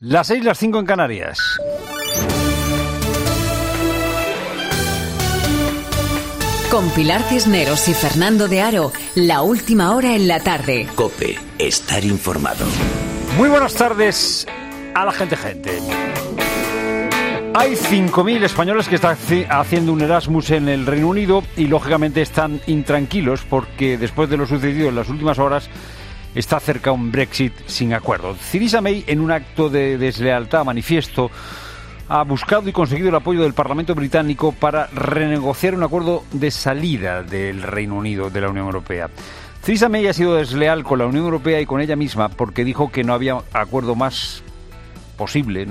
Las 6, las 5 en Canarias. Con Pilar Cisneros y Fernando de Aro, la última hora en la tarde. COPE, estar informado. Muy buenas tardes a la gente. Hay 5.000 españoles que están haciendo un Erasmus en el Reino Unido y lógicamente están intranquilos porque después de lo sucedido en las últimas horas está cerca un Brexit sin acuerdo. Theresa May, en un acto de deslealtad manifiesto, ha buscado y conseguido el apoyo del Parlamento británico para renegociar un acuerdo de salida del Reino Unido de la Unión Europea. Theresa May ha sido desleal con la Unión Europea y con ella misma porque dijo que no había acuerdo más posible,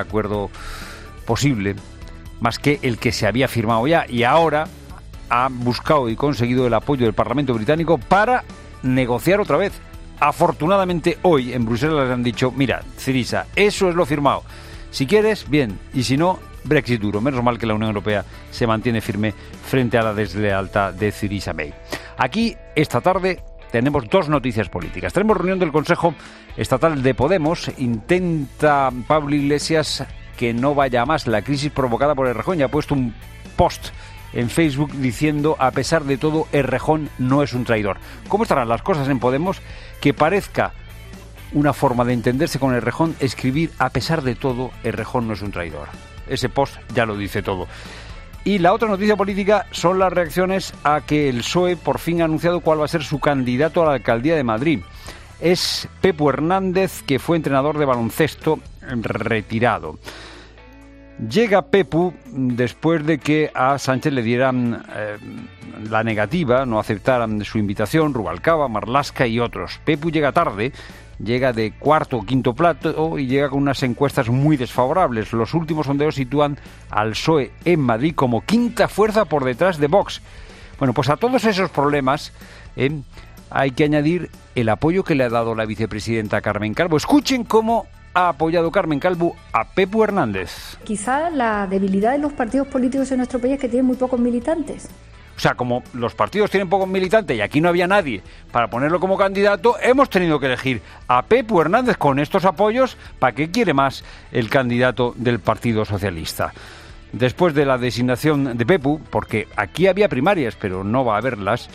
más que el que se había firmado ya, y ahora ha buscado y conseguido el apoyo del Parlamento británico para negociar otra vez. Afortunadamente hoy en Bruselas le han dicho: mira, Theresa, eso es lo firmado. Si quieres, bien, y si no, Brexit duro. Menos mal que la Unión Europea se mantiene firme frente a la deslealtad de Theresa May. Aquí, esta tarde, tenemos dos noticias políticas. Tenemos reunión del Consejo Estatal de Podemos. Intenta Pablo Iglesias que no vaya más la crisis provocada por Errejón. Ya ha puesto un post en Facebook diciendo: a pesar de todo, Errejón no es un traidor. ¿Cómo estarán las cosas en Podemos? Que parezca una forma de entenderse con Errejón escribir: a pesar de todo, Errejón no es un traidor. Ese post ya lo dice todo. Y la otra noticia política son las reacciones a que el PSOE por fin ha anunciado cuál va a ser su candidato a la alcaldía de Madrid. Es Pepu Hernández, que fue entrenador de baloncesto retirado. Llega Pepu después de que a Sánchez le dieran la negativa, no aceptaran su invitación, Rubalcaba, Marlaska y otros. Pepu llega tarde, llega de cuarto o quinto plato y llega con unas encuestas muy desfavorables. Los últimos sondeos sitúan al PSOE en Madrid como quinta fuerza por detrás de Vox. Bueno, pues a todos esos problemas hay que añadir el apoyo que le ha dado la vicepresidenta Carmen Calvo. Escuchen cómo ha apoyado Carmen Calvo a Pepu Hernández. Quizá la debilidad de los partidos políticos en nuestro país es que tienen muy pocos militantes. O sea, como los partidos tienen pocos militantes y aquí no había nadie para ponerlo como candidato, hemos tenido que elegir a Pepu Hernández con estos apoyos. ¿Para qué quiere más el candidato del Partido Socialista? Después de la designación de Pepu, porque aquí había primarias, pero no va a haberlas,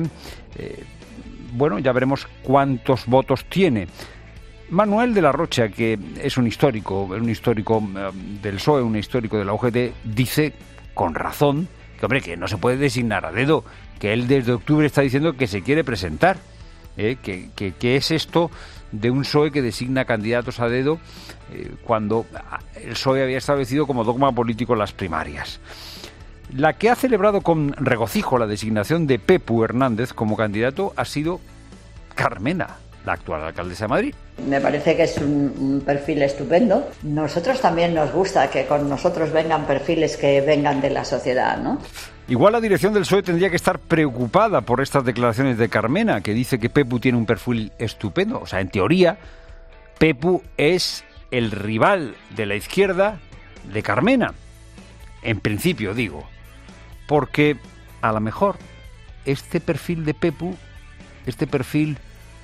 bueno, ya veremos cuántos votos tiene. Manuel de la Rocha, que es un histórico del PSOE, un histórico de la UGT, dice con razón que, hombre, que no se puede designar a dedo, que él desde octubre está diciendo que se quiere presentar, que es esto de un PSOE que designa candidatos a dedo cuando el PSOE había establecido como dogma político las primarias. La que ha celebrado con regocijo la designación de Pepu Hernández como candidato ha sido Carmena, la actual alcaldesa de Madrid. Me parece que es un perfil estupendo. Nosotros también nos gusta que con nosotros vengan perfiles que vengan de la sociedad, ¿no? Igual la dirección del PSOE tendría que estar preocupada por estas declaraciones de Carmena, que dice que Pepu tiene un perfil estupendo. O sea, en teoría, Pepu es el rival de la izquierda de Carmena. En principio, digo. Porque, a lo mejor, este perfil de Pepu, este perfil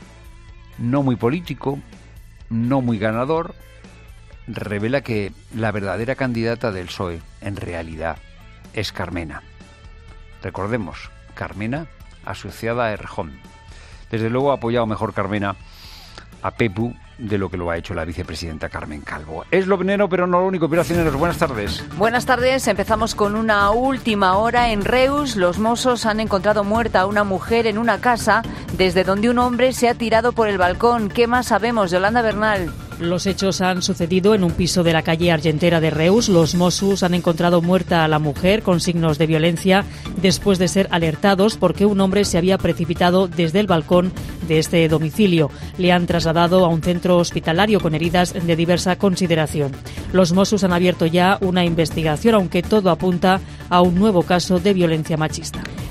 no muy político, no muy ganador, revela que la verdadera candidata del PSOE, en realidad, es Carmena. Recordemos, Carmena asociada a Errejón. Desde luego ha apoyado mejor Carmena a Pepu de lo que lo ha hecho la vicepresidenta Carmen Calvo. Es lo veneno, pero no lo único. Pilar Cisneros, buenas tardes. Buenas tardes. Empezamos con una última hora en Reus. Los Mossos han encontrado muerta a una mujer en una casa desde donde un hombre se ha tirado por el balcón. ¿Qué más sabemos? Yolanda Bernal. Los hechos han sucedido en un piso de la calle Argentera de Reus. Los Mossos han encontrado muerta a la mujer con signos de violencia después de ser alertados porque un hombre se había precipitado desde el balcón de este domicilio. Le han trasladado a un centro hospitalario con heridas de diversa consideración. Los Mossos han abierto ya una investigación, aunque todo apunta a un nuevo caso de violencia machista.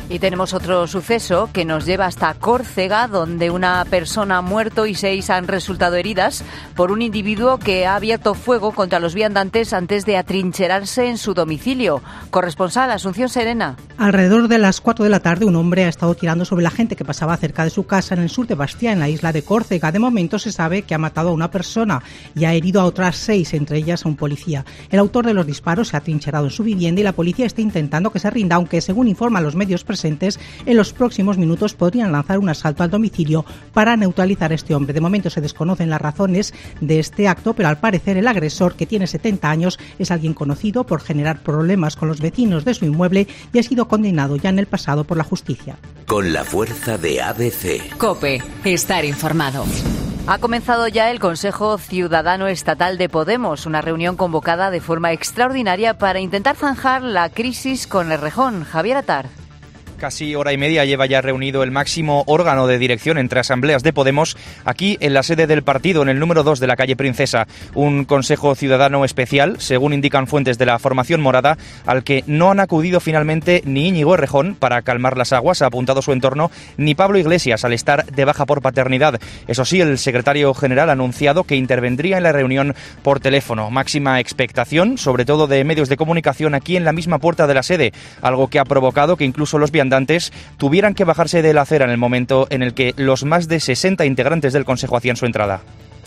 Y tenemos otro suceso que nos lleva hasta Córcega, donde una persona ha muerto y 6 han resultado heridas por un individuo que ha abierto fuego contra los viandantes antes de atrincherarse en su domicilio. Corresponsal, Asunción Serena. Alrededor de las 4 de la tarde, un hombre ha estado tirando sobre la gente que pasaba cerca de su casa en el sur de Bastia, en la isla de Córcega. De momento se sabe que ha matado a una persona y ha herido a otras 6, entre ellas a un policía. El autor de los disparos se ha atrincherado en su vivienda y la policía está intentando que se rinda, aunque según informan los medios presentes, en los próximos minutos podrían lanzar un asalto al domicilio para neutralizar a este hombre. De momento se desconocen las razones de este acto, pero al parecer el agresor, que tiene 70 años, es alguien conocido por generar problemas con los vecinos de su inmueble y ha sido condenado ya en el pasado por la justicia. Con la fuerza de ABC. COPE. Estar informado. Ha comenzado ya el Consejo Ciudadano Estatal de Podemos, una reunión convocada de forma extraordinaria para intentar zanjar la crisis con Errejón. Javier Atar. Casi hora y media lleva ya reunido el máximo órgano de dirección entre asambleas de Podemos, aquí en la sede del partido, en el número 2 de la calle Princesa. Un consejo ciudadano especial, según indican fuentes de la formación morada, al que no han acudido finalmente ni Íñigo Errejón para calmar las aguas, ha apuntado su entorno, ni Pablo Iglesias, al estar de baja por paternidad. Eso sí, el secretario general ha anunciado que intervendría en la reunión por teléfono. Máxima expectación, sobre todo de medios de comunicación, aquí en la misma puerta de la sede, algo que ha provocado que incluso los viandantes tuvieran que bajarse de la acera en el momento en el que los más de 60 integrantes del Consejo hacían su entrada.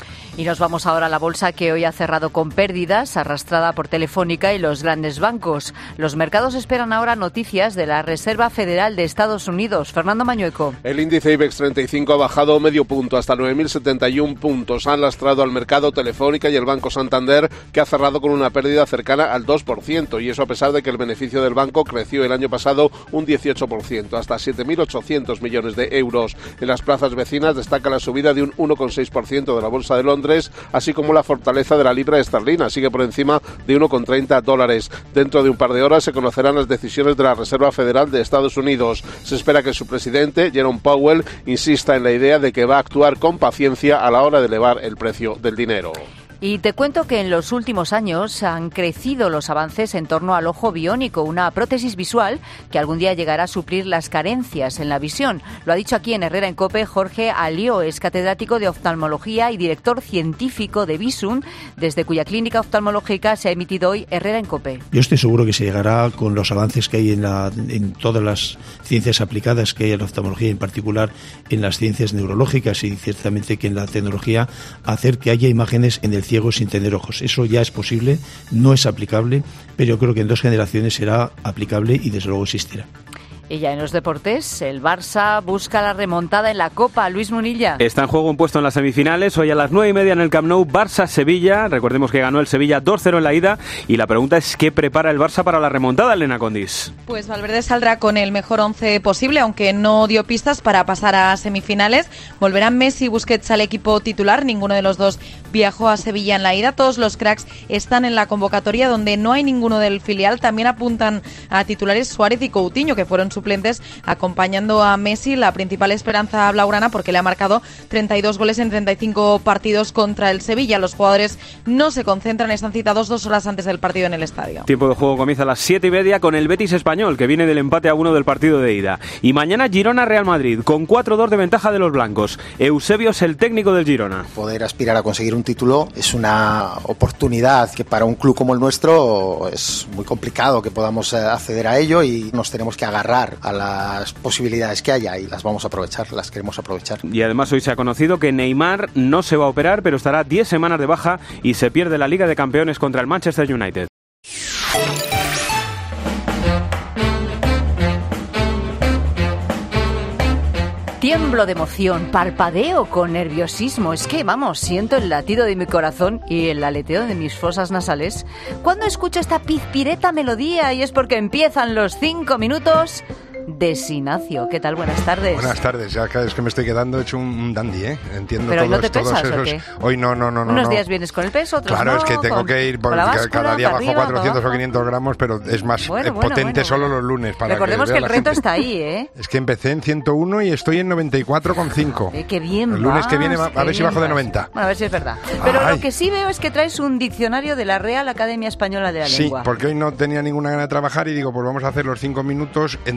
Y nos vamos ahora a la bolsa, que hoy ha cerrado con pérdidas, arrastrada por Telefónica y los grandes bancos. Los mercados esperan ahora noticias de la Reserva Federal de Estados Unidos. Fernando Mañueco. El índice IBEX 35 ha bajado medio punto hasta 9.071 puntos. Han lastrado al mercado Telefónica y el Banco Santander, que ha cerrado con una pérdida cercana al 2%, y eso a pesar de que el beneficio del banco creció el año pasado un 18%, hasta 7.800 millones de euros. En las plazas vecinas destaca la subida de un 1,6% de la Bolsa de Londres, así como la fortaleza de la libra esterlina, sigue por encima de $1,30. Dentro de un par de horas se conocerán las decisiones de la Reserva Federal de Estados Unidos. Se espera que su presidente, Jerome Powell, insista en la idea de que va a actuar con paciencia a la hora de elevar el precio del dinero. Y te cuento que en los últimos años han crecido los avances en torno al ojo biónico, una prótesis visual que algún día llegará a suplir las carencias en la visión. Lo ha dicho aquí en Herrera en COPE Jorge Alió, es catedrático de oftalmología y director científico de Visum, desde cuya clínica oftalmológica se ha emitido hoy Herrera en COPE. Yo estoy seguro que se llegará, con los avances que hay en todas las ciencias aplicadas que hay en la oftalmología, en particular en las ciencias neurológicas, y ciertamente que en la tecnología, a hacer que haya imágenes en el ciego sin tener ojos. Eso ya es posible, no es aplicable, pero yo creo que en 2 generaciones será aplicable y desde luego existirá. Y ya en los deportes, el Barça busca la remontada en la Copa. Luis Munilla. Está en juego un puesto en las semifinales. Hoy a las 9:30 en el Camp Nou, Barça-Sevilla. Recordemos que ganó el Sevilla 2-0 en la ida. Y la pregunta es, ¿qué prepara el Barça para la remontada, Elena Condis? Pues Valverde saldrá con el mejor 11 posible, aunque no dio pistas para pasar a semifinales. Volverán Messi y Busquets al equipo titular. Ninguno de los dos viajó a Sevilla en la ida. Todos los cracks están en la convocatoria, donde no hay ninguno del filial. También apuntan a titulares Suárez y Coutinho, que fueron suplentes acompañando a Messi, la principal esperanza blaugrana, porque le ha marcado 32 goles en 35 partidos contra el Sevilla. Los jugadores no se concentran, están citados 2 horas antes del partido en el estadio. Tiempo de juego comienza a las 7:30 con el Betis español, que viene del empate a 1 del partido de ida. Y mañana Girona-Real Madrid, con 4-2 de ventaja de los blancos. Eusebio es el técnico del Girona. Poder aspirar a conseguir un título es una oportunidad que para un club como el nuestro es muy complicado que podamos acceder a ello, y nos tenemos que agarrar a las posibilidades que haya y las vamos a aprovechar, las queremos aprovechar. Y además hoy se ha conocido que Neymar no se va a operar, pero estará 10 semanas de baja y se pierde la Liga de Campeones contra el Manchester United. Tiemblo de emoción, parpadeo con nerviosismo. Es que, vamos, siento el latido de mi corazón y el aleteo de mis fosas nasales cuando escucho esta pizpireta melodía, y es porque empiezan los 5 minutos de Sinacio. ¿Qué tal? Buenas tardes. Buenas tardes. Ya es que me estoy quedando hecho un dandy, ¿eh? Entiendo. ¿Pero todos, hoy no te pesas esos... o qué? Hoy no. Unos días vienes con el peso, otros claro, no. Es que tengo que ir, porque cada día bajo 400 o 500 gramos, pero es más potente solo los lunes. Para recordemos que el reto está ahí, ¿eh? Es que empecé en 101 y estoy en 94,5. ¡Qué bien! El lunes que viene a ver si bajo de 90. Bueno, a ver si es verdad. Pero lo que sí veo es que traes un diccionario de la Real Academia Española de la Lengua. Sí, porque hoy no tenía ninguna gana de trabajar y digo, pues vamos a hacer los 5 minutos entre mucha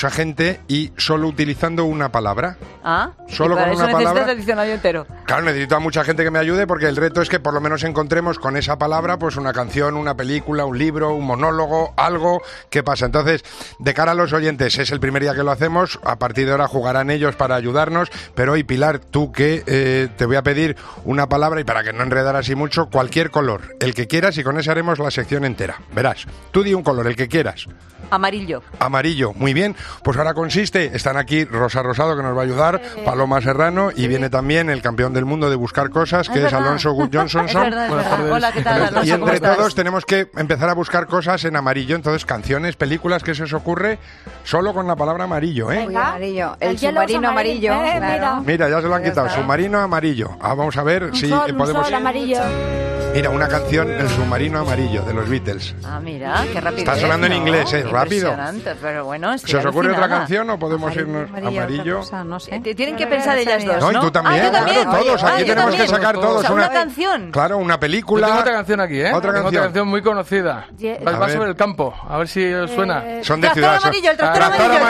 muchísima gente y solo utilizando una palabra. Ah, solo con una palabra. Necesitas el diccionario entero. Claro, necesito a mucha gente que me ayude porque el reto es que por lo menos encontremos con esa palabra pues una canción, una película, un libro, un monólogo, algo que pasa. Entonces, de cara a los oyentes, es el primer día que lo hacemos, a partir de ahora jugarán ellos para ayudarnos, pero hoy, Pilar, tú que te voy a pedir una palabra y para que no enredar así mucho, cualquier color, el que quieras y con ese haremos la sección entera. Verás, tú di un color, el que quieras. Amarillo. Amarillo, muy bien. Pues ahora consiste, están aquí Rosa Rosado, que nos va a ayudar, Paloma Serrano, y viene también el campeón del mundo de buscar cosas, que es Alonso Good Johnson. Es verdad. Hola, ¿qué tal, Alonso? Y entre ¿Cómo estás? todos tenemos que empezar a buscar cosas en amarillo. Entonces, canciones, películas, ¿qué se os ocurre? Solo con la palabra amarillo, ¿eh? Amarillo. El submarino amarillo. Claro. Mira, ya se lo han quitado. Submarino amarillo. Vamos a ver si podemos... sol amarillo. Mira, una canción, El submarino amarillo, de los Beatles. Ah, mira, qué rápido. Está sonando en inglés, ¿eh? Rápido. Impresionante, pero bueno, ¿Se os ocurre otra canción o podemos irnos amarillo? No sé. Tienen que pensar ellas dos, No, y tú también, claro, todos. Aquí tenemos que sacar todos. O sea, una canción. Claro, una película. Yo tengo otra canción aquí, ¿eh? Otra canción muy conocida. Va sobre el campo. A ver si os suena. Son de ciudad. El tractor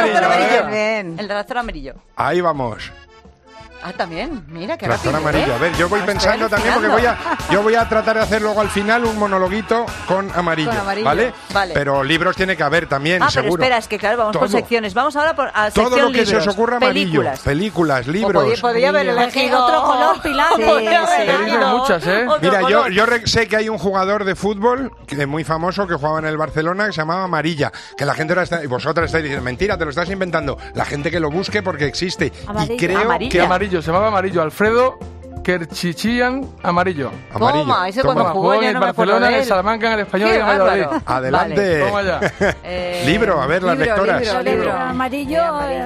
amarillo. El tractor amarillo. Ahí vamos. Ah, también, mira, qué Tractor rápido, amarillo. A ver, yo voy pensando también porque yo voy a tratar de hacer luego al final un monologuito con amarillo, ¿vale? Pero libros tiene que haber también, seguro. Pero espera, es que claro, vamos por secciones. Vamos ahora a sección todo lo que libros. se os ocurra amarillo. Películas, libros. Podría haber elegido otro color, Pilar. Hay muchas, ¿eh? Mira, yo sé que hay un jugador de fútbol muy famoso que jugaba en el Barcelona que se llamaba Amarilla, que la gente ahora está, y vosotras estáis diciendo, mentira, te lo estás inventando. La gente que lo busque porque existe. Amarillo. Y creo que amarillo, se llamaba Amarillo. Alfredo Kerchichian Amarillo. Toma, ese cuando jugó en el Barcelona, en el Salamanca, en el Español y en el Valladolid. Adelante. Toma ya. Libro, a ver, las lectoras. Libro. Amarillo.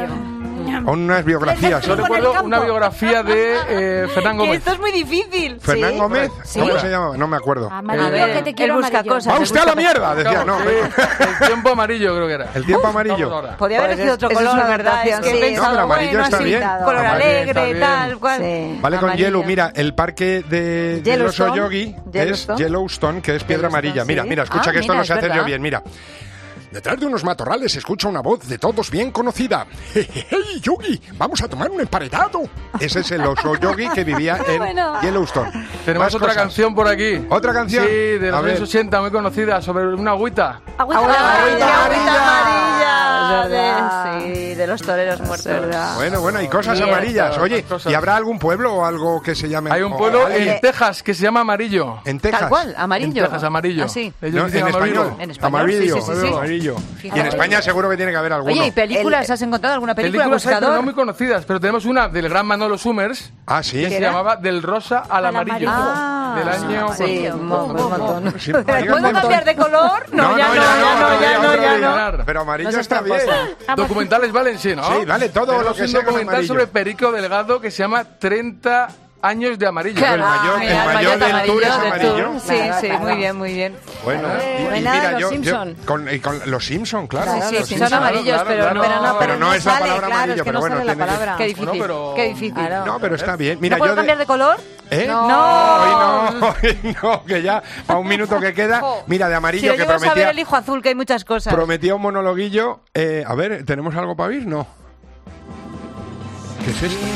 O unas biografías. Yo recuerdo una biografía de Fernán Gómez. Esto es muy difícil. ¿Fernán Gómez? ¿Cómo se llama? No me acuerdo. A ver, que te quiero buscar cosas. ¡Va usted a la mierda! Decía, no. El tiempo amarillo creo que era. El tiempo amarillo. Podría haber elegido otro color, la verdad. Es que he pensado, pero amarillo está bien. Color alegre, tal, cual. Vale, con Yellow. Mira, el parque del oso yogi es Yellowstone, que es piedra amarilla. Mira, escucha que esto no se hace yo bien, mira. Detrás de unos matorrales se escucha una voz de todos bien conocida. ¡Hey, Yogi! ¡Vamos a tomar un emparedado! Ese es el oso Yogi que vivía en Yellowstone. Tenemos otra canción por aquí. ¿Otra canción? Sí, de los años 80, muy conocida, sobre una agüita. Agüita amarilla. Sí, de los toreros muertos. Bueno, hay cosas amarillas. Oye, ¿y habrá algún pueblo o algo que se llame? Hay un pueblo en Texas que se llama Amarillo. ¿En Texas? Tal cual, amarillo. En Texas, amarillo. ¿Ah, sí? Ellos dicen en español. Amarillo. Sí. Y en España seguro que tiene que haber alguno. Oye, ¿y películas? ¿Has encontrado alguna película? Películas hay, pero no muy conocidas, pero tenemos una del gran Manolo Summers. Ah, sí. Que se llamaba Del rosa al amarillo. Del año... Sí, un montón. ¿Puedo cambiar de color? No, ya no. Pero amarillo está bien. Documentales valen, sí, ¿no? Sí, vale, todo lo que sea un documental amarillo. sobre Perico Delgado que se llama 30 años de amarillo. Claro, el mayor del Tour es amarillo. Sí, muy bien. Bueno, y mira, yo con los Simpson, claro. Sí, son amarillos, pero no es la palabra amarillo, pero bueno, tiene Qué difícil. No, pero está bien. Mira, ¿No puedo cambiar de color? No, que ya a un minuto que queda. Mira, de amarillo que prometía. A ver el hijo azul, que hay muchas cosas. Prometía un monologuillo. A ver, ¿tenemos algo para oír? No. ¿Qué es esto?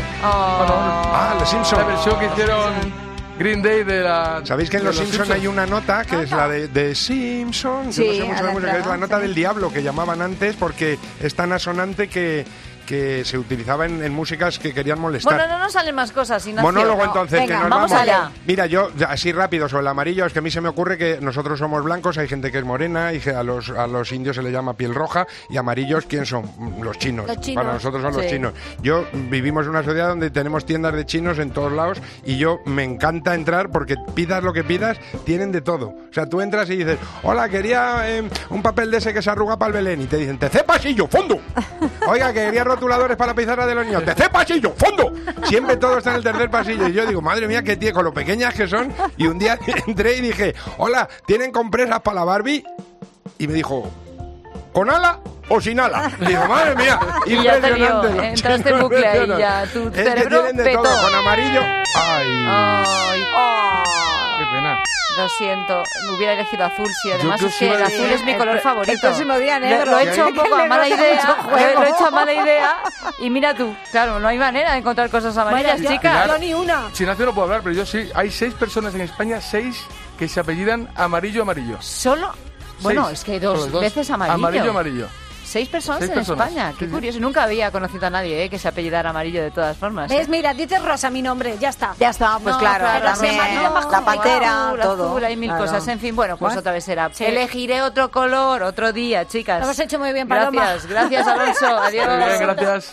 Los Simpsons. La versión que hicieron Green Day de la... ¿Sabéis que en Los Simpsons hay una nota que es la de Simpsons? Sí, no sé mucho de música, que es la nota del diablo que llamaban antes porque es tan asonante que se utilizaba en músicas que querían molestar. Bueno, no nos salen más cosas. Monólogo entonces, venga, que nos vamos allá. Mira, yo así rápido sobre el amarillo, es que a mí se me ocurre que nosotros somos blancos, hay gente que es morena y que a los indios se le llama piel roja, y amarillos, ¿quién son? Los chinos. Para nosotros son los chinos. Yo vivimos en una sociedad donde tenemos tiendas de chinos en todos lados y yo me encanta entrar porque pidas lo que pidas, tienen de todo. O sea, tú entras y dices, hola, quería un papel de ese que se arruga para el Belén, y te dicen, tercer pasillo, fondo. Oiga, quería rotuladores para la pizarra de los niños, tercer pasillo, fondo. Siempre todo está en el tercer pasillo. Y yo digo, madre mía, qué tío, con lo pequeñas que son. Y un día entré y dije, hola, ¿tienen compresas para la Barbie? Y me dijo, ¿con ala o sin ala? Y digo, madre mía, impresionante. Entraste en bucle ahí ya, tu cerebro tienen de petó. todo, con amarillo. Ay. Qué pena. Lo siento, me hubiera elegido azul, sí. Además Yo es que el azul es mi color favorito. El próximo día negro. Lo he hecho un poco a mala idea. Lo Lo he hecho a mala idea. Y mira tú, claro, no hay manera de encontrar cosas amarillas, chicas. Yo ni una. Sin hacer no puedo hablar, pero yo sí. Hay 6 personas en España, 6 que se apellidan Amarillo. ¿Solo? Bueno, 6. es que dos veces Amarillo. 6 personas en España. Qué curioso. Nunca había conocido a nadie que se apellidara Amarillo de todas formas. ¿Ves? Mira, dices Rosa mi nombre, ya está. Ya está, pues No, claro, pero también, la pantera, azul, todo. azul, hay mil Claro. cosas. En fin, bueno, pues otra vez será. Sí. Elegiré otro color, otro día, chicas. Lo hemos hecho muy bien, Paloma. Gracias, Alonso. Adiós. Muy bien, gracias.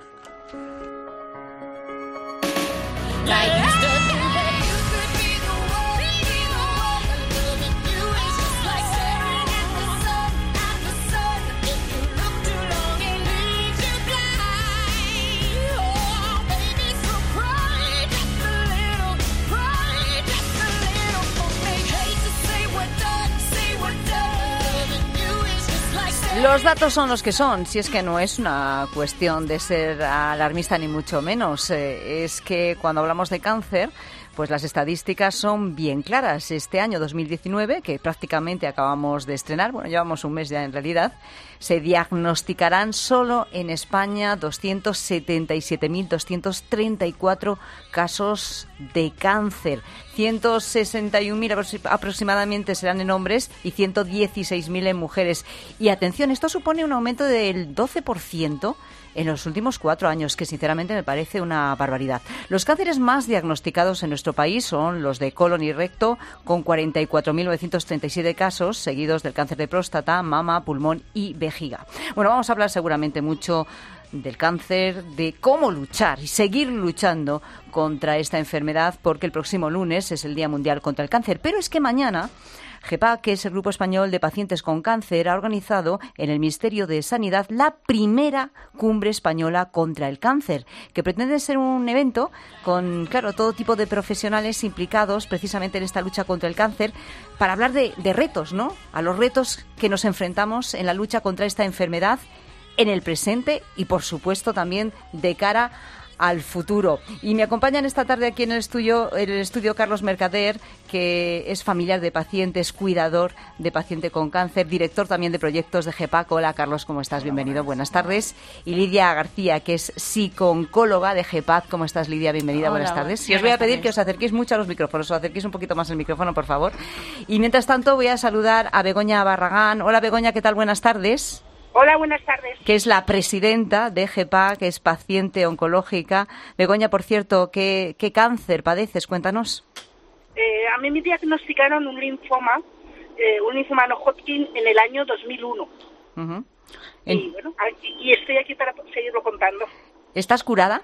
Los datos son los que son, si es que no es una cuestión de ser alarmista ni mucho menos. Es que cuando hablamos de cáncer, pues las estadísticas son bien claras. Este año 2019, que prácticamente acabamos de estrenar, bueno, llevamos un mes ya en realidad, se diagnosticarán solo en España 277.234 casos de cáncer. 161.000 aproximadamente serán en hombres y 116.000 en mujeres. Y atención, esto supone un aumento del 12% en los últimos 4 años, que sinceramente me parece una barbaridad. Los cánceres más diagnosticados en nuestro país son los de colon y recto, con 44.937 casos, seguidos del cáncer de próstata, mama, pulmón y vejiga. Bueno, vamos a hablar seguramente mucho del cáncer, de cómo luchar y seguir luchando contra esta enfermedad, porque el próximo lunes es el Día Mundial contra el Cáncer. Pero es que mañana GEPAC, que es el Grupo Español de Pacientes con Cáncer, ha organizado en el Ministerio de Sanidad la primera cumbre española contra el cáncer, que pretende ser un evento con, claro, todo tipo de profesionales implicados precisamente en esta lucha contra el cáncer, para hablar de retos, ¿no? A los retos que nos enfrentamos en la lucha contra esta enfermedad en el presente y, por supuesto, también de cara al futuro. Y me acompañan esta tarde aquí en el estudio Carlos Mercader, que es familiar de pacientes, cuidador de paciente con cáncer, director también de proyectos de GEPAC. Hola, Carlos, ¿cómo estás? Bienvenido, buenas tardes. Y Lidia García, que es psico-oncóloga de GEPAC. ¿Cómo estás, Lidia? Bienvenida, buenas tardes. Y os voy a pedir que os acerquéis mucho a los micrófonos, os acerquéis un poquito más al micrófono, por favor. Y mientras tanto voy a saludar a Begoña Barragán. Hola, Begoña, ¿qué tal? Buenas tardes. Hola, buenas tardes. Que es la presidenta de GEPAC, que es paciente oncológica. Begoña, por cierto, ¿qué cáncer padeces? Cuéntanos. A mí me diagnosticaron un linfoma no Hodgkin en el año 2001. Uh-huh. Y bueno, y estoy aquí para seguirlo contando. ¿Estás curada?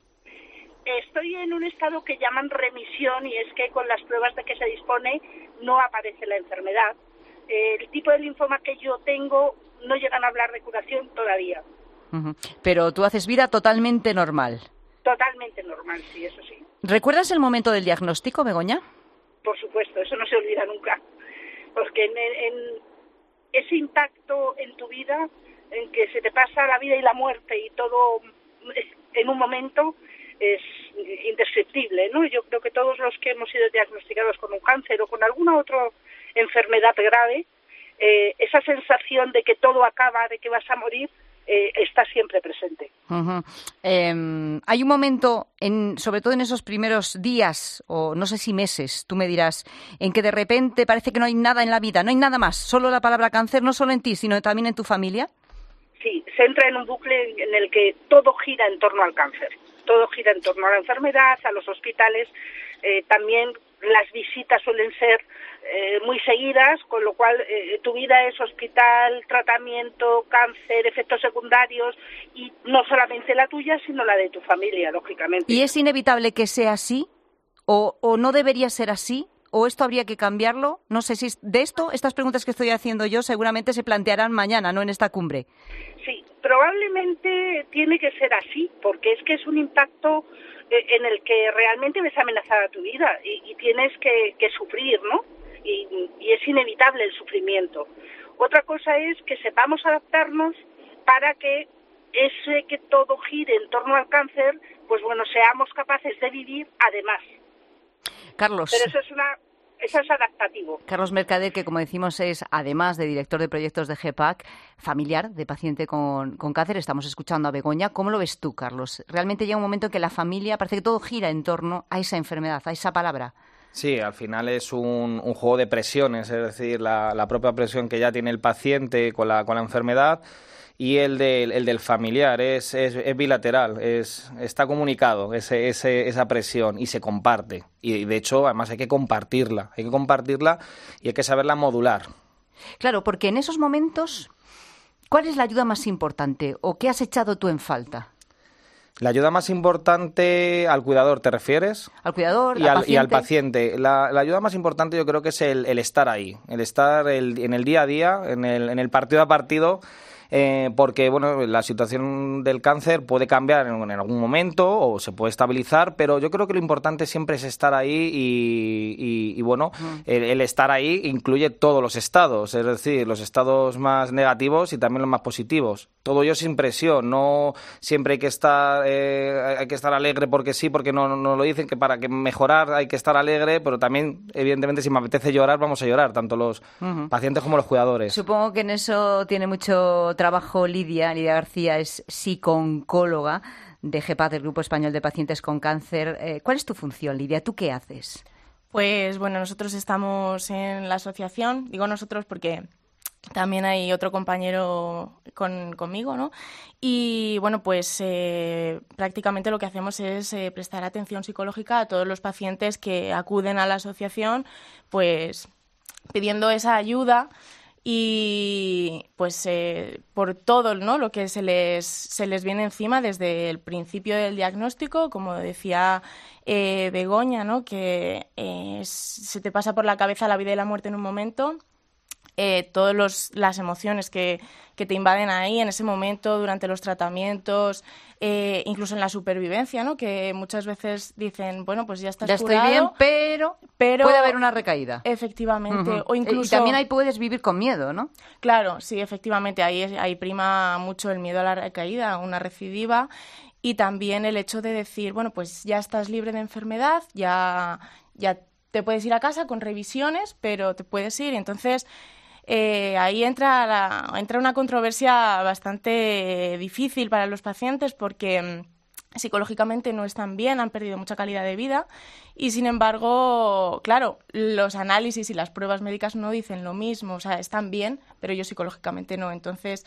Estoy en un estado que llaman remisión, y es que con las pruebas de que se dispone no aparece la enfermedad. El tipo de linfoma que yo tengo no llegan a hablar de curación todavía. Uh-huh. Pero tú haces vida totalmente normal. Totalmente normal, sí, eso sí. ¿Recuerdas el momento del diagnóstico, Begoña? Por supuesto, eso no se olvida nunca. Porque en ese impacto en tu vida, en que se te pasa la vida y la muerte y todo en un momento, es indescriptible, ¿no? Yo creo que todos los que hemos sido diagnosticados con un cáncer o con alguna otra enfermedad grave, esa sensación de que todo acaba, de que vas a morir, está siempre presente. Uh-huh. Hay un momento, sobre todo en esos primeros días, o no sé si meses, tú me dirás, en que de repente parece que no hay nada en la vida, no hay nada más, solo la palabra cáncer, no solo en ti, sino también en tu familia. Sí, se entra en un bucle en el que todo gira en torno al cáncer, todo gira en torno a la enfermedad, a los hospitales, también las visitas suelen ser muy seguidas, con lo cual tu vida es hospital, tratamiento, cáncer, efectos secundarios, y no solamente la tuya, sino la de tu familia, lógicamente. ¿Y es inevitable que sea así? ¿O no debería ser así? ¿O esto habría que cambiarlo? No sé si de estas preguntas que estoy haciendo yo seguramente se plantearán mañana, no en esta cumbre. Sí, probablemente tiene que ser así, porque es que es un impacto en el que realmente ves amenazada tu vida y tienes que sufrir, ¿no? Y es inevitable el sufrimiento. Otra cosa es que sepamos adaptarnos para que que todo gire en torno al cáncer, pues bueno, seamos capaces de vivir además. Carlos. Pero eso es una eso es adaptativo. Carlos Mercader, que como decimos es, además de director de proyectos de GEPAC, familiar de paciente con cáncer. Estamos escuchando a Begoña. ¿Cómo lo ves tú, Carlos? Realmente llega un momento en que la familia parece que todo gira en torno a esa enfermedad, a esa palabra. Sí, al final es un juego de presiones, es decir, la propia presión que ya tiene el paciente con la enfermedad y el del familiar es bilateral, está comunicado esa presión y se comparte. Y de hecho, además hay que compartirla y hay que saberla modular. Claro, porque en esos momentos, ¿cuál es la ayuda más importante o qué has echado tú en falta? La ayuda más importante al cuidador, ¿te refieres? Al cuidador, y al paciente. La ayuda más importante yo creo que es el estar ahí, el estar en el día a día, en el partido a partido, porque bueno, la situación del cáncer puede cambiar en algún momento o se puede estabilizar, pero yo creo que lo importante siempre es estar ahí y bueno, el estar ahí incluye todos los estados, es decir, los estados más negativos y también los más positivos. Todo ello sin presión, no siempre hay que estar alegre porque sí, porque no lo dicen, que para que mejorar hay que estar alegre, pero también, evidentemente, si me apetece llorar, vamos a llorar, tanto los pacientes como los cuidadores. Supongo que en eso tiene mucho trabajo Lidia García, es psicooncóloga de GEPAC, del Grupo Español de Pacientes con Cáncer. ¿Cuál es tu función, Lidia? ¿Tú qué haces? Pues bueno, nosotros estamos en la asociación, digo nosotros porque también hay otro compañero conmigo, ¿no? Y bueno, pues prácticamente lo que hacemos es prestar atención psicológica a todos los pacientes que acuden a la asociación, pues pidiendo esa ayuda y pues por todo, ¿no?, lo que se les viene encima desde el principio del diagnóstico, como decía Begoña, ¿no?, que se te pasa por la cabeza la vida y la muerte en un momento. Todas las emociones que te invaden ahí en ese momento, durante los tratamientos, incluso en la supervivencia, ¿no? Que muchas veces dicen, bueno, pues ya estás curado. Estoy bien, pero puede haber una recaída. Efectivamente. O incluso... Y también ahí puedes vivir con miedo, ¿no? Claro, sí, efectivamente. Ahí prima mucho el miedo a la recaída, una recidiva, y también el hecho de decir, bueno, pues ya estás libre de enfermedad, ya te puedes ir a casa con revisiones, pero te puedes ir. Entonces... ahí entra una controversia bastante difícil para los pacientes porque psicológicamente no están bien, han perdido mucha calidad de vida y, sin embargo, claro, los análisis y las pruebas médicas no dicen lo mismo, o sea, están bien, pero ellos psicológicamente no. Entonces,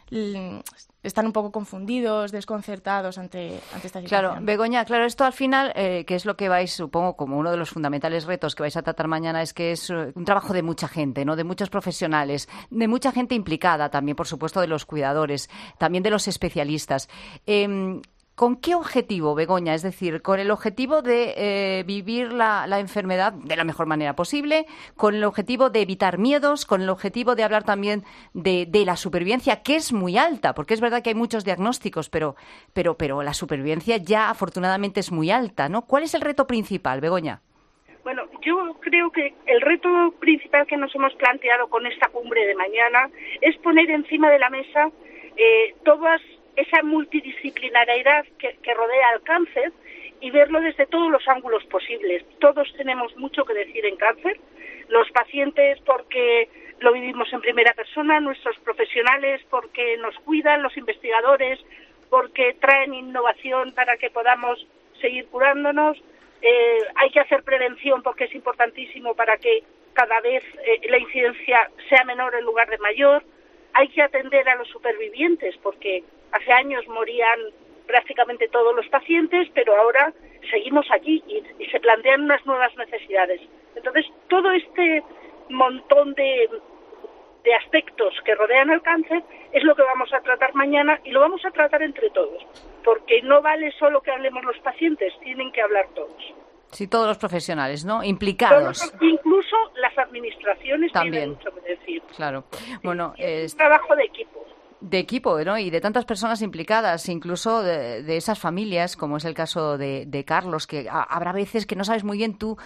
están un poco confundidos, desconcertados ante esta situación. Claro, Begoña, claro, esto al final, que es lo que vais, supongo, como uno de los fundamentales retos que vais a tratar mañana, es que es un trabajo de mucha gente, ¿no?, de muchos profesionales, de mucha gente implicada también, por supuesto, de los cuidadores, también de los especialistas. ¿Con qué objetivo, Begoña? Es decir, con el objetivo de vivir la enfermedad de la mejor manera posible, con el objetivo de evitar miedos, con el objetivo de hablar también de la supervivencia, que es muy alta, porque es verdad que hay muchos diagnósticos, pero la supervivencia ya afortunadamente es muy alta, ¿no? ¿Cuál es el reto principal, Begoña? Bueno, yo creo que el reto principal que nos hemos planteado con esta cumbre de mañana es poner encima de la mesa todas esa multidisciplinariedad que rodea al cáncer y verlo desde todos los ángulos posibles. Todos tenemos mucho que decir en cáncer, los pacientes porque lo vivimos en primera persona, nuestros profesionales porque nos cuidan, los investigadores porque traen innovación para que podamos seguir curándonos. Hay que hacer prevención porque es importantísimo para que cada vez la incidencia sea menor en lugar de mayor. Hay que atender a los supervivientes porque hace años morían prácticamente todos los pacientes, pero ahora seguimos aquí y se plantean unas nuevas necesidades. Entonces, todo este montón de aspectos que rodean al cáncer es lo que vamos a tratar mañana y lo vamos a tratar entre todos, porque no vale solo que hablemos los pacientes, tienen que hablar todos. Sí, todos los profesionales, ¿no? Implicados. Incluso las administraciones también tienen mucho que decir. Claro. Bueno, es un trabajo de equipo. De equipo, ¿no? Y de tantas personas implicadas, incluso de esas familias, como es el caso de Carlos, que habrá veces que no sabes muy bien tú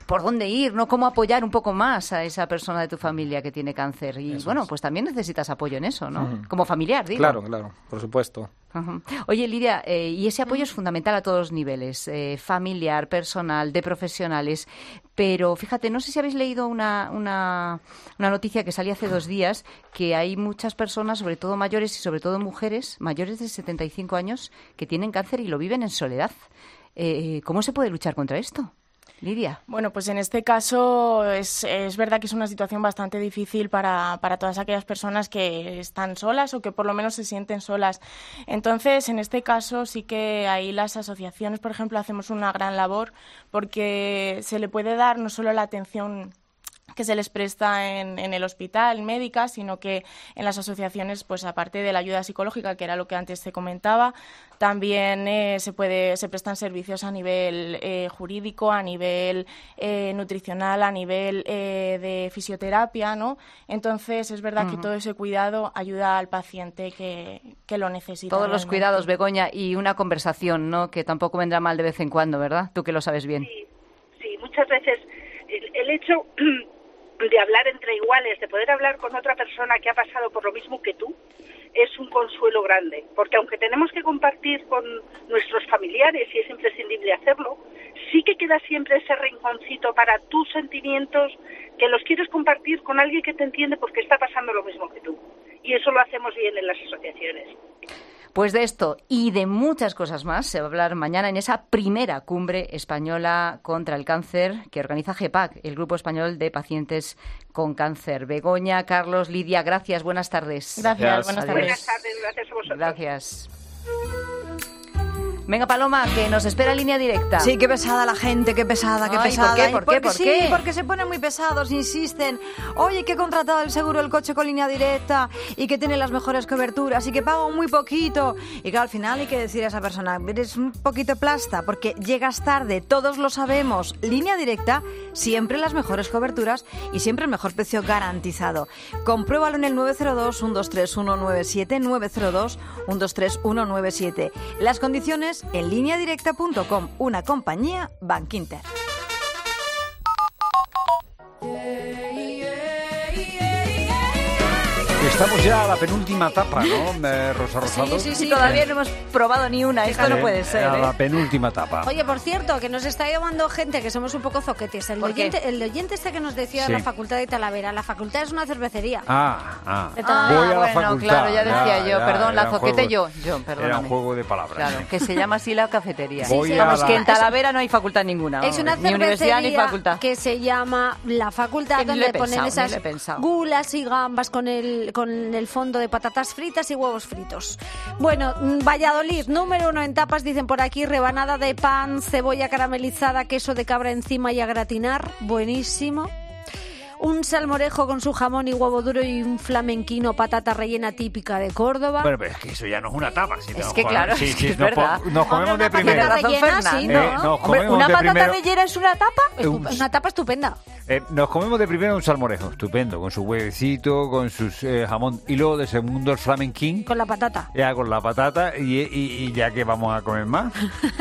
por dónde ir, ¿no? Cómo apoyar un poco más a esa persona de tu familia que tiene cáncer. Y pues también necesitas apoyo en eso, ¿no? Como familiar, digo. Claro, por supuesto. Oye, Lidia, y ese apoyo es fundamental a todos los niveles, familiar, personal, de profesionales. Pero fíjate, no sé si habéis leído una noticia que salía hace 2 días, que hay muchas personas, sobre todo mayores y sobre todo mujeres, mayores de 75 años, que tienen cáncer y lo viven en soledad. ¿Cómo se puede luchar contra esto? Lidia. Bueno, pues en este caso es verdad que es una situación bastante difícil para todas aquellas personas que están solas o que por lo menos se sienten solas. Entonces, en este caso sí que ahí las asociaciones, por ejemplo, hacemos una gran labor porque se le puede dar no solo la atención que se les presta en el hospital médica, sino que en las asociaciones, pues aparte de la ayuda psicológica, que era lo que antes te comentaba, también se prestan servicios a nivel jurídico, a nivel nutricional, a nivel de fisioterapia, ¿no? Entonces es verdad que todo ese cuidado ayuda al paciente que lo necesita. Todos los cuidados, Begoña, y una conversación, ¿no? Que tampoco vendrá mal de vez en cuando, ¿verdad? Tú que lo sabes bien. Sí, muchas veces el hecho de hablar entre iguales, de poder hablar con otra persona que ha pasado por lo mismo que tú, es un consuelo grande, porque aunque tenemos que compartir con nuestros familiares y es imprescindible hacerlo, sí que queda siempre ese rinconcito para tus sentimientos que los quieres compartir con alguien que te entiende porque está pasando lo mismo que tú. Y eso lo hacemos bien en las asociaciones. Pues de esto y de muchas cosas más se va a hablar mañana en esa primera cumbre española contra el cáncer que organiza GEPAC, el Grupo Español de Pacientes con Cáncer. Begoña, Carlos, Lidia, gracias, buenas tardes. Gracias, buenas tardes. Buenas tardes, gracias a vosotros. Gracias. Venga, Paloma, que nos espera línea directa. Sí, qué pesada la gente, qué pesada, qué pesada. ¿Por qué? ¿Por qué? Porque se ponen muy pesados, insisten. Oye, que he contratado el seguro del coche con línea directa y que tiene las mejores coberturas y que pago muy poquito. Y claro, al final hay que decir a esa persona, eres un poquito plasta porque llegas tarde, todos lo sabemos. Línea directa, siempre las mejores coberturas y siempre el mejor precio garantizado. Compruébalo en el 902-123-197, 902-123-197. Las condiciones en lineadirecta.com, una compañía Bankinter. Estamos ya a la penúltima etapa, ¿no, Rosa Rosado? Sí, todavía no hemos probado ni una. Esto no puede ser. A la penúltima etapa. Oye, por cierto, que nos está llamando gente que somos un poco zoquetes. El oyente este que nos decía de la Facultad de Talavera. La facultad es una cervecería. Voy a la facultad. Claro, ya decía yo. Perdón, la zoquete perdóname. Era un juego de palabras. Claro, que se llama así la cafetería. Vamos, que en Talavera no hay facultad ninguna. Es una ni universidad ni facultad. Que se llama la facultad, donde ponen esas gulas y gambas con el fondo de patatas fritas y huevos fritos. Bueno, Valladolid, número 1 en tapas, dicen por aquí, rebanada de pan, cebolla caramelizada, queso de cabra encima y a gratinar, buenísimo. Un salmorejo con su jamón y huevo duro y un flamenquino, patata rellena típica de Córdoba. Bueno, pero es que eso ya no es una tapa. Si es que claro, es verdad. Nos comemos de primera. ¿Una patata rellena es una tapa? Una tapa estupenda. Nos comemos de primero un salmorejo, estupendo, con su huevecito, con sus jamón. Y luego de segundo el flamenquín. Con la patata. Ya, con la patata y ya que vamos a comer más.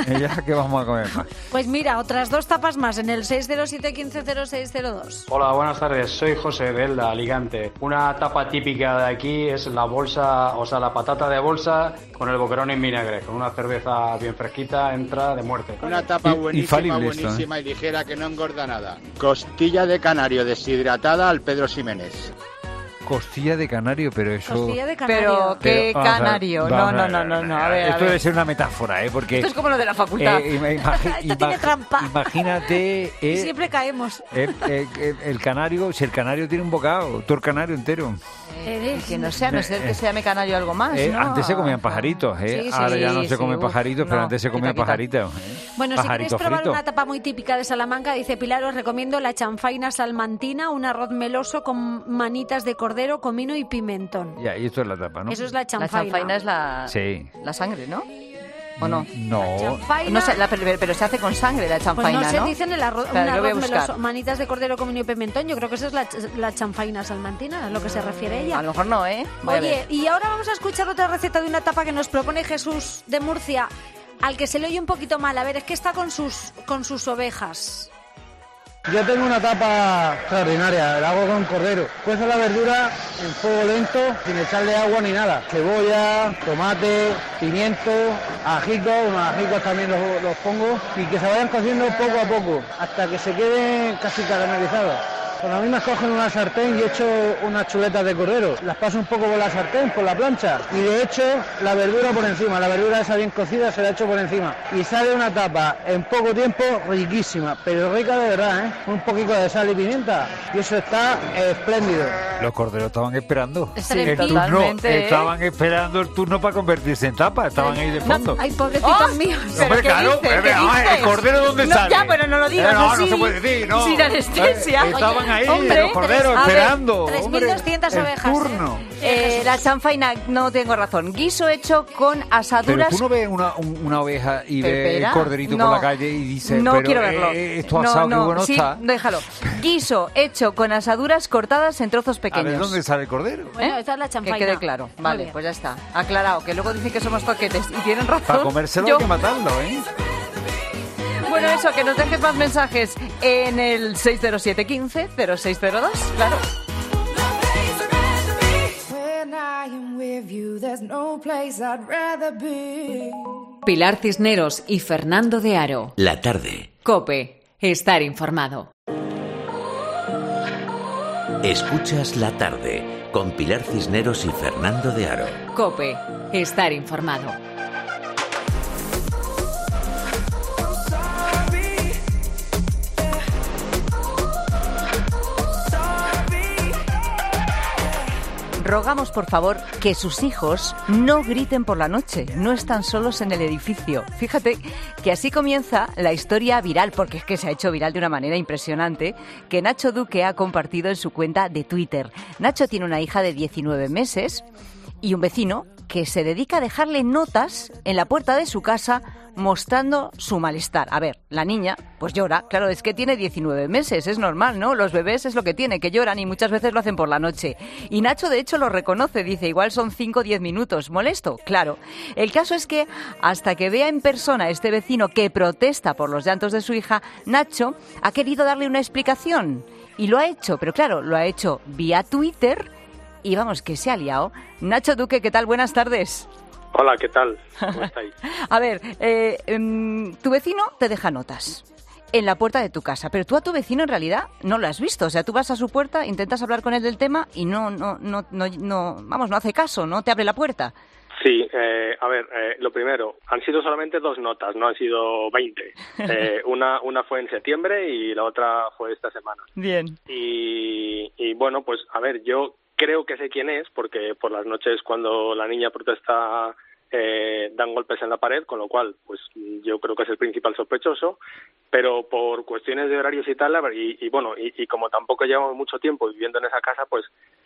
Pues mira, otras 2 tapas más en el 607-150602. Hola, buenas tardes. Soy José de Elda, Alicante. Una tapa típica de aquí es la bolsa, o sea, la patata de bolsa con el boquerón en vinagre. Con una cerveza bien fresquita entra de muerte. Una tapa buenísima y ligera que no engorda nada. Costilla de canario deshidratada al Pedro Ximénez. Costilla de canario, pero eso... Costilla de canario. Pero, ¿qué canario? No. A ver, esto debe ser una metáfora, Porque... Esto es como lo de la facultad. Esto tiene trampa. Imagínate... y siempre caemos. El canario, si el canario tiene un bocado, todo el canario entero. Que no sea, no sé que se llame canario algo más, ¿no? Antes se comían pajaritos, Ahora ya no se comen pajaritos, pero antes se comían pajaritos. Bueno, si queréis probar una tapa muy típica de Salamanca, dice Pilar, os recomiendo la chanfaina salmantina, un arroz meloso con manitas de cordero, comino y pimentón. Ya, y esto es la tapa, ¿no? Eso es la chanfaina. La chanfaina es la sangre, ¿no? ¿O no? No. No sé, pero se hace con sangre la chanfaina, pues ¿no? Se dicen el arroz, claro, un arroz meloso, manitas de cordero, comino y pimentón. Yo creo que esa es la chanfaina salmantina, a lo que se refiere ella. A lo mejor no, Oye, y ahora vamos a escuchar otra receta de una tapa que nos propone Jesús de Murcia, al que se le oye un poquito mal. A ver, es que está con sus ovejas. Yo tengo una tapa extraordinaria, la hago con cordero. Cuezo la verdura en fuego lento, sin echarle agua ni nada. Cebolla, tomate, pimiento, ajicos, unos ajicos también los pongo, y que se vayan cociendo poco a poco, hasta que se queden casi caramelizados. Con las mismas cogen una sartén y echo unas chuletas de cordero. Las paso un poco por la sartén, por la plancha, y de hecho la verdura por encima. La verdura esa bien cocida se la echo por encima. Y sale una tapa en poco tiempo riquísima, pero rica de verdad, ¿eh? Un poquito de sal y pimienta y eso está espléndido. Los corderos estaban esperando el turno, estaban esperando el turno para convertirse en tapa. Estaban ahí de fondo. Ay, pobrecitos míos. Hombre, claro, ¿el cordero dónde sale? Ya, pero no lo digas así. No se puede decir, no. Sin anestesia. Estaban ahí, hombre, los corderos, esperando. 3.200 ovejas. Turno. La chanfaina, no tengo razón. Guiso hecho con asaduras. Pero tú no ves una oveja y ves el corderito por la calle y dices, no pero quiero verlo. Esto asado, qué bueno está. Déjalo. Guiso hecho con asaduras cortadas en trozos pequeños. A ver, ¿dónde sale el cordero? Bueno, esta es la chanfaina. Que quede claro. Vale, pues ya está. Aclarado, que luego dicen que somos toquetes y tienen razón. Para comérselo hay que matarlo, ¿eh? Bueno, eso, que nos dejes más mensajes en el 607 15 0602, claro. Pilar Cisneros y Fernando de Aro. La tarde. COPE. Estar informado. Escuchas La tarde con Pilar Cisneros y Fernando de Aro. COPE. Estar informado. Rogamos, por favor, que sus hijos no griten por la noche, no están solos en el edificio. Fíjate que así comienza la historia viral, porque es que se ha hecho viral de una manera impresionante, que Nacho Duque ha compartido en su cuenta de Twitter. Nacho tiene una hija de 19 meses y un vecino que se dedica a dejarle notas en la puerta de su casa mostrando su malestar. A ver, la niña pues llora, claro, es que tiene 19 meses, es normal, ¿no? Los bebés es lo que tiene, que lloran y muchas veces lo hacen por la noche. Y Nacho de hecho lo reconoce, dice, igual son 5 o 10 minutos. ¿Molesto? Claro. El caso es que hasta que vea en persona a este vecino que protesta por los llantos de su hija, Nacho ha querido darle una explicación y lo ha hecho, pero claro, lo ha hecho vía Twitter y vamos, que se ha liado. Nacho Duque, ¿qué tal? Buenas tardes. Hola, ¿qué tal? ¿Cómo estáis? A ver, tu vecino te deja notas en la puerta de tu casa, pero tú a tu vecino en realidad no lo has visto. O sea, tú vas a su puerta, intentas hablar con él del tema y no hace caso, no te abre la puerta. Sí, a ver, lo primero, han sido solamente 2 notas, no han sido 20. Una fue en septiembre y la otra fue esta semana. Bien. Y bueno, pues a ver, yo creo que sé quién es, porque por las noches cuando la niña protesta dan golpes en la pared, con lo cual pues yo creo que es el principal sospechoso, pero por cuestiones de horarios y tal, y bueno, y como tampoco llevamos mucho tiempo viviendo en esa casa, pues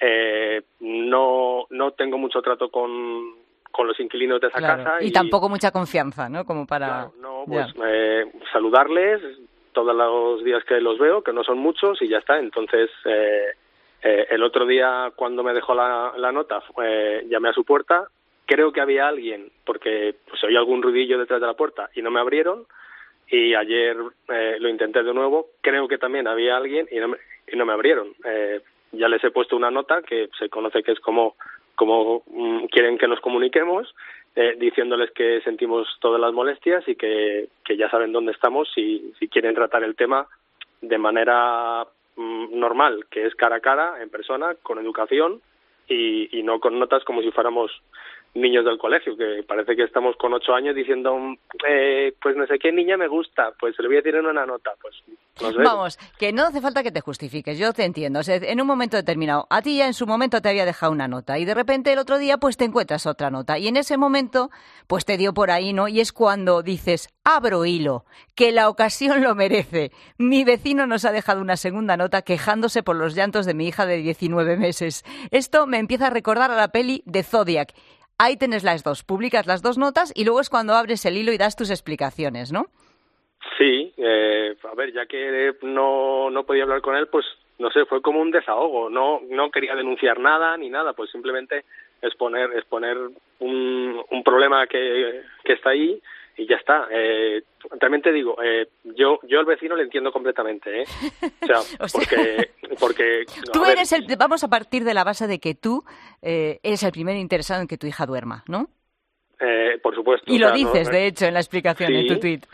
no tengo mucho trato con los inquilinos de esa casa. Y tampoco mucha confianza, ¿no? Como para... Claro, no, pues saludarles todos los días que los veo, que no son muchos, y ya está. Entonces... el otro día, cuando me dejó la nota, llamé a su puerta. Creo que había alguien, porque pues oí algún ruidillo detrás de la puerta y no me abrieron. Y ayer lo intenté de nuevo. Creo que también había alguien y no me abrieron. Ya les he puesto una nota que se conoce que es como quieren que nos comuniquemos, diciéndoles que sentimos todas las molestias y que ya saben dónde estamos si quieren tratar el tema de manera normal, que es cara a cara, en persona, con educación y no con notas como si fuéramos niños del colegio, que parece que estamos con 8 años diciendo pues no sé qué niña me gusta, pues se le voy a decir en una nota, pues no sé. Vamos, que no hace falta que te justifiques, yo te entiendo, o sea, en un momento determinado, a ti ya en su momento te había dejado una nota y de repente el otro día pues te encuentras otra nota y en ese momento pues te dio por ahí, ¿no? Y es cuando dices, abro hilo, que la ocasión lo merece. Mi vecino nos ha dejado una segunda nota quejándose por los llantos de mi hija de 19 meses. Esto me empieza a recordar a la peli de Zodiac. Ahí tenés las dos, publicas las 2 notas y luego es cuando abres el hilo y das tus explicaciones, ¿no? Sí, a ver, ya que no podía hablar con él, pues no sé, fue como un desahogo, no quería denunciar nada ni nada, pues simplemente exponer un problema que está ahí ya está. También te digo, yo al vecino le entiendo completamente, ¿eh? O sea, porque tú eres vamos a partir de la base de que tú eres el primer interesado en que tu hija duerma, ¿no? Por supuesto. Y lo dices, de hecho, en la explicación, sí, en tu tuit.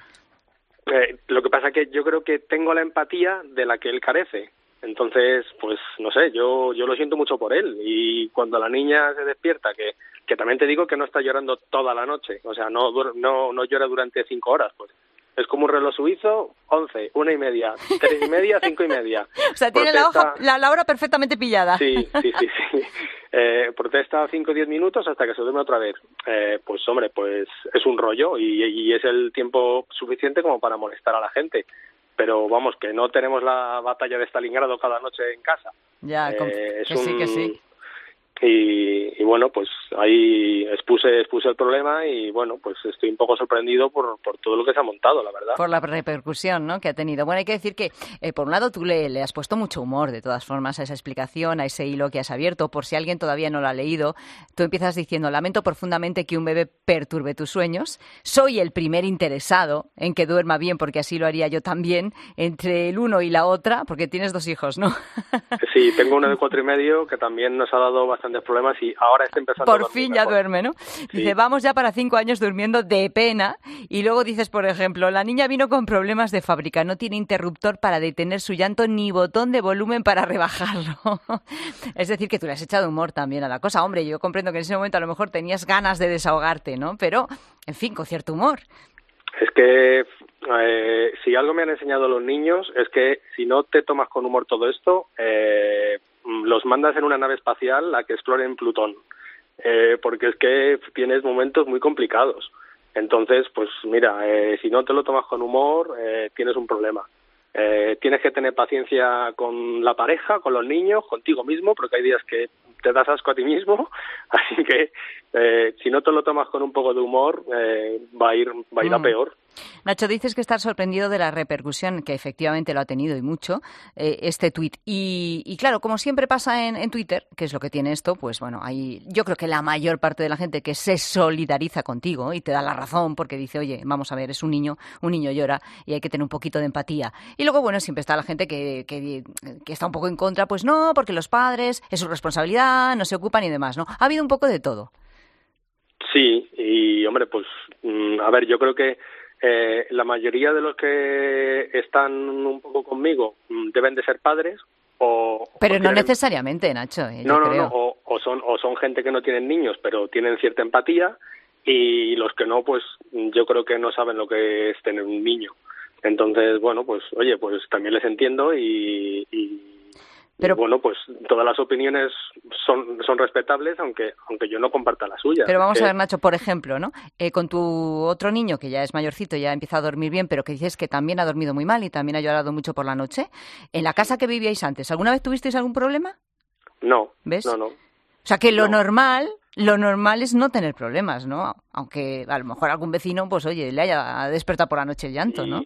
Lo que pasa es que yo creo que tengo la empatía de la que él carece. Entonces, pues, no sé, yo lo siento mucho por él. Y cuando la niña se despierta, que también te digo que no está llorando toda la noche, o sea, no llora durante 5 horas, pues. Es como un reloj suizo, 11, 1:30, 3:30, 5:30. O sea, tiene la hora perfectamente pillada. Sí. Protesta 5 o 10 minutos hasta que se duerme otra vez. Pues hombre, pues es un rollo y es el tiempo suficiente como para molestar a la gente. Pero vamos, que no tenemos la batalla de Stalingrado cada noche en casa. Ya, que sí. Y bueno, pues ahí expuse el problema y bueno, pues estoy un poco sorprendido por todo lo que se ha montado, la verdad. Por la repercusión, ¿no?, que ha tenido. Bueno, hay que decir que, por un lado, tú le has puesto mucho humor, de todas formas, a esa explicación, a ese hilo que has abierto. Por si alguien todavía no lo ha leído, tú empiezas diciendo: lamento profundamente que un bebé perturbe tus sueños. Soy el primer interesado en que duerma bien, porque así lo haría yo también, entre el uno y la otra, porque tienes 2 hijos, ¿no? Sí, tengo uno de 4 y medio que también nos ha dado bastantes problemas y ahora está empezando a dormir por fin ya mejor. Duerme, ¿no? Dice, Sí. vamos ya para 5 años durmiendo de pena. Y luego dices, por ejemplo, la niña vino con problemas de fábrica, no tiene interruptor para detener su llanto ni botón de volumen para rebajarlo. Es decir, que tú le has echado humor también a la cosa. Hombre, yo comprendo que en ese momento a lo mejor tenías ganas de desahogarte, ¿no? Pero, en fin, con cierto humor. Es que si algo me han enseñado los niños es que si no te tomas con humor todo esto, los mandas en una nave espacial a que exploren Plutón, porque es que tienes momentos muy complicados. Entonces, pues mira, si no te lo tomas con humor, tienes un problema. Tienes que tener paciencia con la pareja, con los niños, contigo mismo, porque hay días que te das asco a ti mismo, así que si no te lo tomas con un poco de humor, va a ir a peor. Nacho, dices que estás sorprendido de la repercusión, que efectivamente lo ha tenido y mucho, este tuit. Y claro, como siempre pasa en Twitter, que es lo que tiene esto, pues bueno, yo creo que la mayor parte de la gente que se solidariza contigo y te da la razón porque dice, oye, vamos a ver, es un niño llora y hay que tener un poquito de empatía. Y luego, bueno, siempre está la gente que está un poco en contra, pues no, porque los padres, es su responsabilidad, no se ocupan y demás, ¿no? Ha habido un poco de todo. Sí, y hombre, pues a ver, yo creo que la mayoría de los que están un poco conmigo deben de ser padres pero no necesariamente, Nacho, no, creo. o son gente que no tienen niños pero tienen cierta empatía, y los que no, pues yo creo que no saben lo que es tener un niño. Entonces, bueno, pues oye, pues también les entiendo pero bueno, pues todas las opiniones son respetables, aunque yo no comparta la suya. Pero vamos a ver, Nacho, por ejemplo, ¿no? Con tu otro niño, que ya es mayorcito, ya empieza a dormir bien, pero que dices que también ha dormido muy mal y también ha llorado mucho por la noche. ¿En la casa que vivíais antes, alguna vez tuvisteis algún problema? No. ¿Ves? No. O sea, que lo normal es no tener problemas, ¿no? Aunque a lo mejor algún vecino, pues oye, le haya despertado por la noche el llanto, ¿no?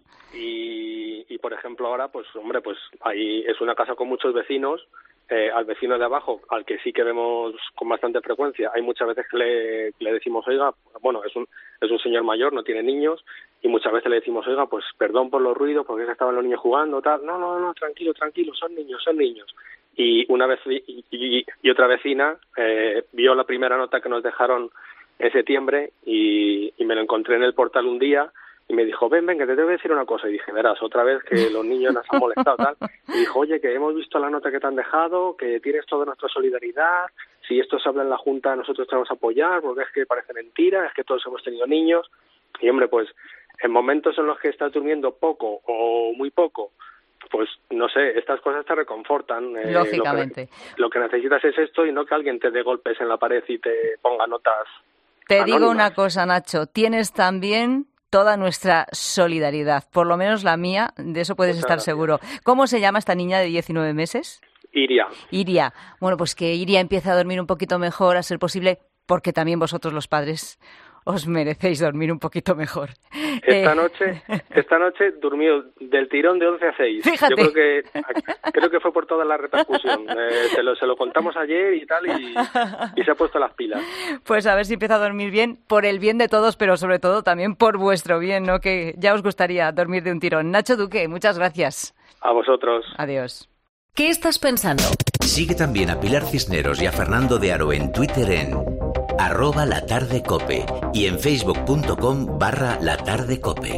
Y por ejemplo ahora, pues hombre, pues ahí es una casa con muchos vecinos. Al vecino de abajo, al que sí que vemos con bastante frecuencia, hay muchas veces que le decimos, oiga, bueno, es un señor mayor, no tiene niños, y muchas veces le decimos, oiga, pues perdón por los ruidos, porque estaban los niños jugando, tal. No, tranquilo, son niños. Y una vez y otra vecina vio la primera nota que nos dejaron en septiembre y me lo encontré en el portal un día y me dijo, ven, que te tengo que decir una cosa. Y dije, verás, otra vez que los niños nos han molestado, tal. Y dijo, oye, que hemos visto la nota que te han dejado, que tienes toda nuestra solidaridad, si esto se habla en la Junta nosotros te vamos a apoyar, porque es que parece mentira, es que todos hemos tenido niños. Y hombre, pues en momentos en los que estás durmiendo poco o muy poco, pues no sé, estas cosas te reconfortan. Lógicamente. Lo que necesitas es esto y no que alguien te dé golpes en la pared y te ponga notas anónimas. Digo una cosa, Nacho, tienes también toda nuestra solidaridad, por lo menos la mía, de eso puedes estar seguro. ¿Cómo se llama esta niña de 19 meses? Iria. Bueno, pues que Iria empiece a dormir un poquito mejor, a ser posible, porque también vosotros los padres os merecéis dormir un poquito mejor. Esta noche durmió del tirón de 11 a 6. Fíjate. Yo creo que fue por toda la repercusión. Se lo contamos ayer y tal, y se ha puesto las pilas. Pues a ver si empieza a dormir bien, por el bien de todos, pero sobre todo también por vuestro bien, ¿no? Que ya os gustaría dormir de un tirón. Nacho Duque, muchas gracias. A vosotros. Adiós. ¿Qué estás pensando? Sigue también a Pilar Cisneros y a Fernando de Aro en Twitter en @latardecope y en facebook.com/latardecope.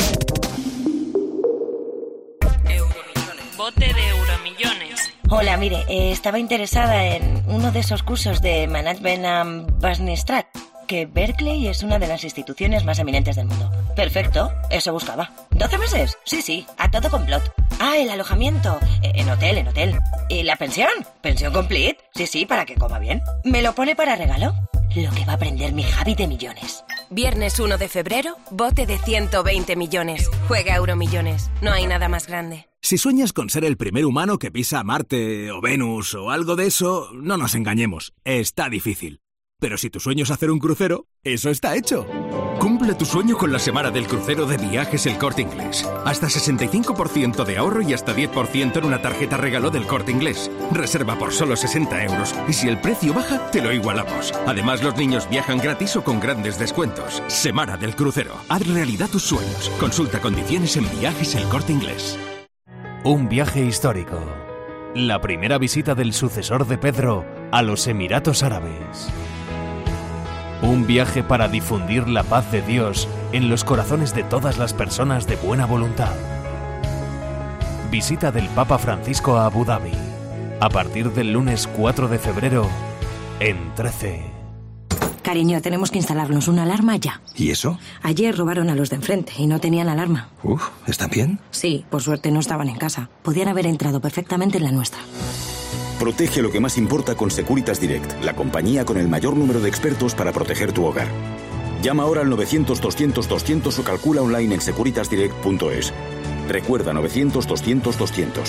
Bote de Euromillones. Hola, mire, estaba interesada en uno de esos cursos de Management and Business Strat, que Berkeley es una de las instituciones más eminentes del mundo. Perfecto, eso buscaba. ¿12 meses? Sí, a todo complot. Ah, el alojamiento. En hotel. ¿Y la pensión? ¿Pensión complete? Sí, para que coma bien. ¿Me lo pone para regalo? Lo que va a aprender mi Javi de millones. Viernes 1 de febrero, bote de 120 millones. Juega Euromillones. No hay nada más grande. Si sueñas con ser el primer humano que pisa Marte o Venus o algo de eso, no nos engañemos, está difícil. Pero si tu sueño es hacer un crucero, eso está hecho. Cumple tu sueño con la semana del crucero de Viajes El Corte Inglés. Hasta 65% de ahorro y hasta 10% en una tarjeta regalo del Corte Inglés. Reserva por solo 60 euros y si el precio baja, te lo igualamos. Además, los niños viajan gratis o con grandes descuentos. Semana del crucero. Haz realidad tus sueños. Consulta condiciones en Viajes El Corte Inglés. Un viaje histórico. La primera visita del sucesor de Pedro a los Emiratos Árabes. Un viaje para difundir la paz de Dios en los corazones de todas las personas de buena voluntad. Visita del Papa Francisco a Abu Dhabi. A partir del lunes 4 de febrero en 13. Cariño, tenemos que instalarnos una alarma ya. ¿Y eso? Ayer robaron a los de enfrente y no tenían alarma. ¿Están bien? Sí, por suerte no estaban en casa. Podían haber entrado perfectamente en la nuestra. Protege lo que más importa con Securitas Direct, la compañía con el mayor número de expertos para proteger tu hogar. Llama ahora al 900-200-200 o calcula online en securitasdirect.es. Recuerda 900-200-200.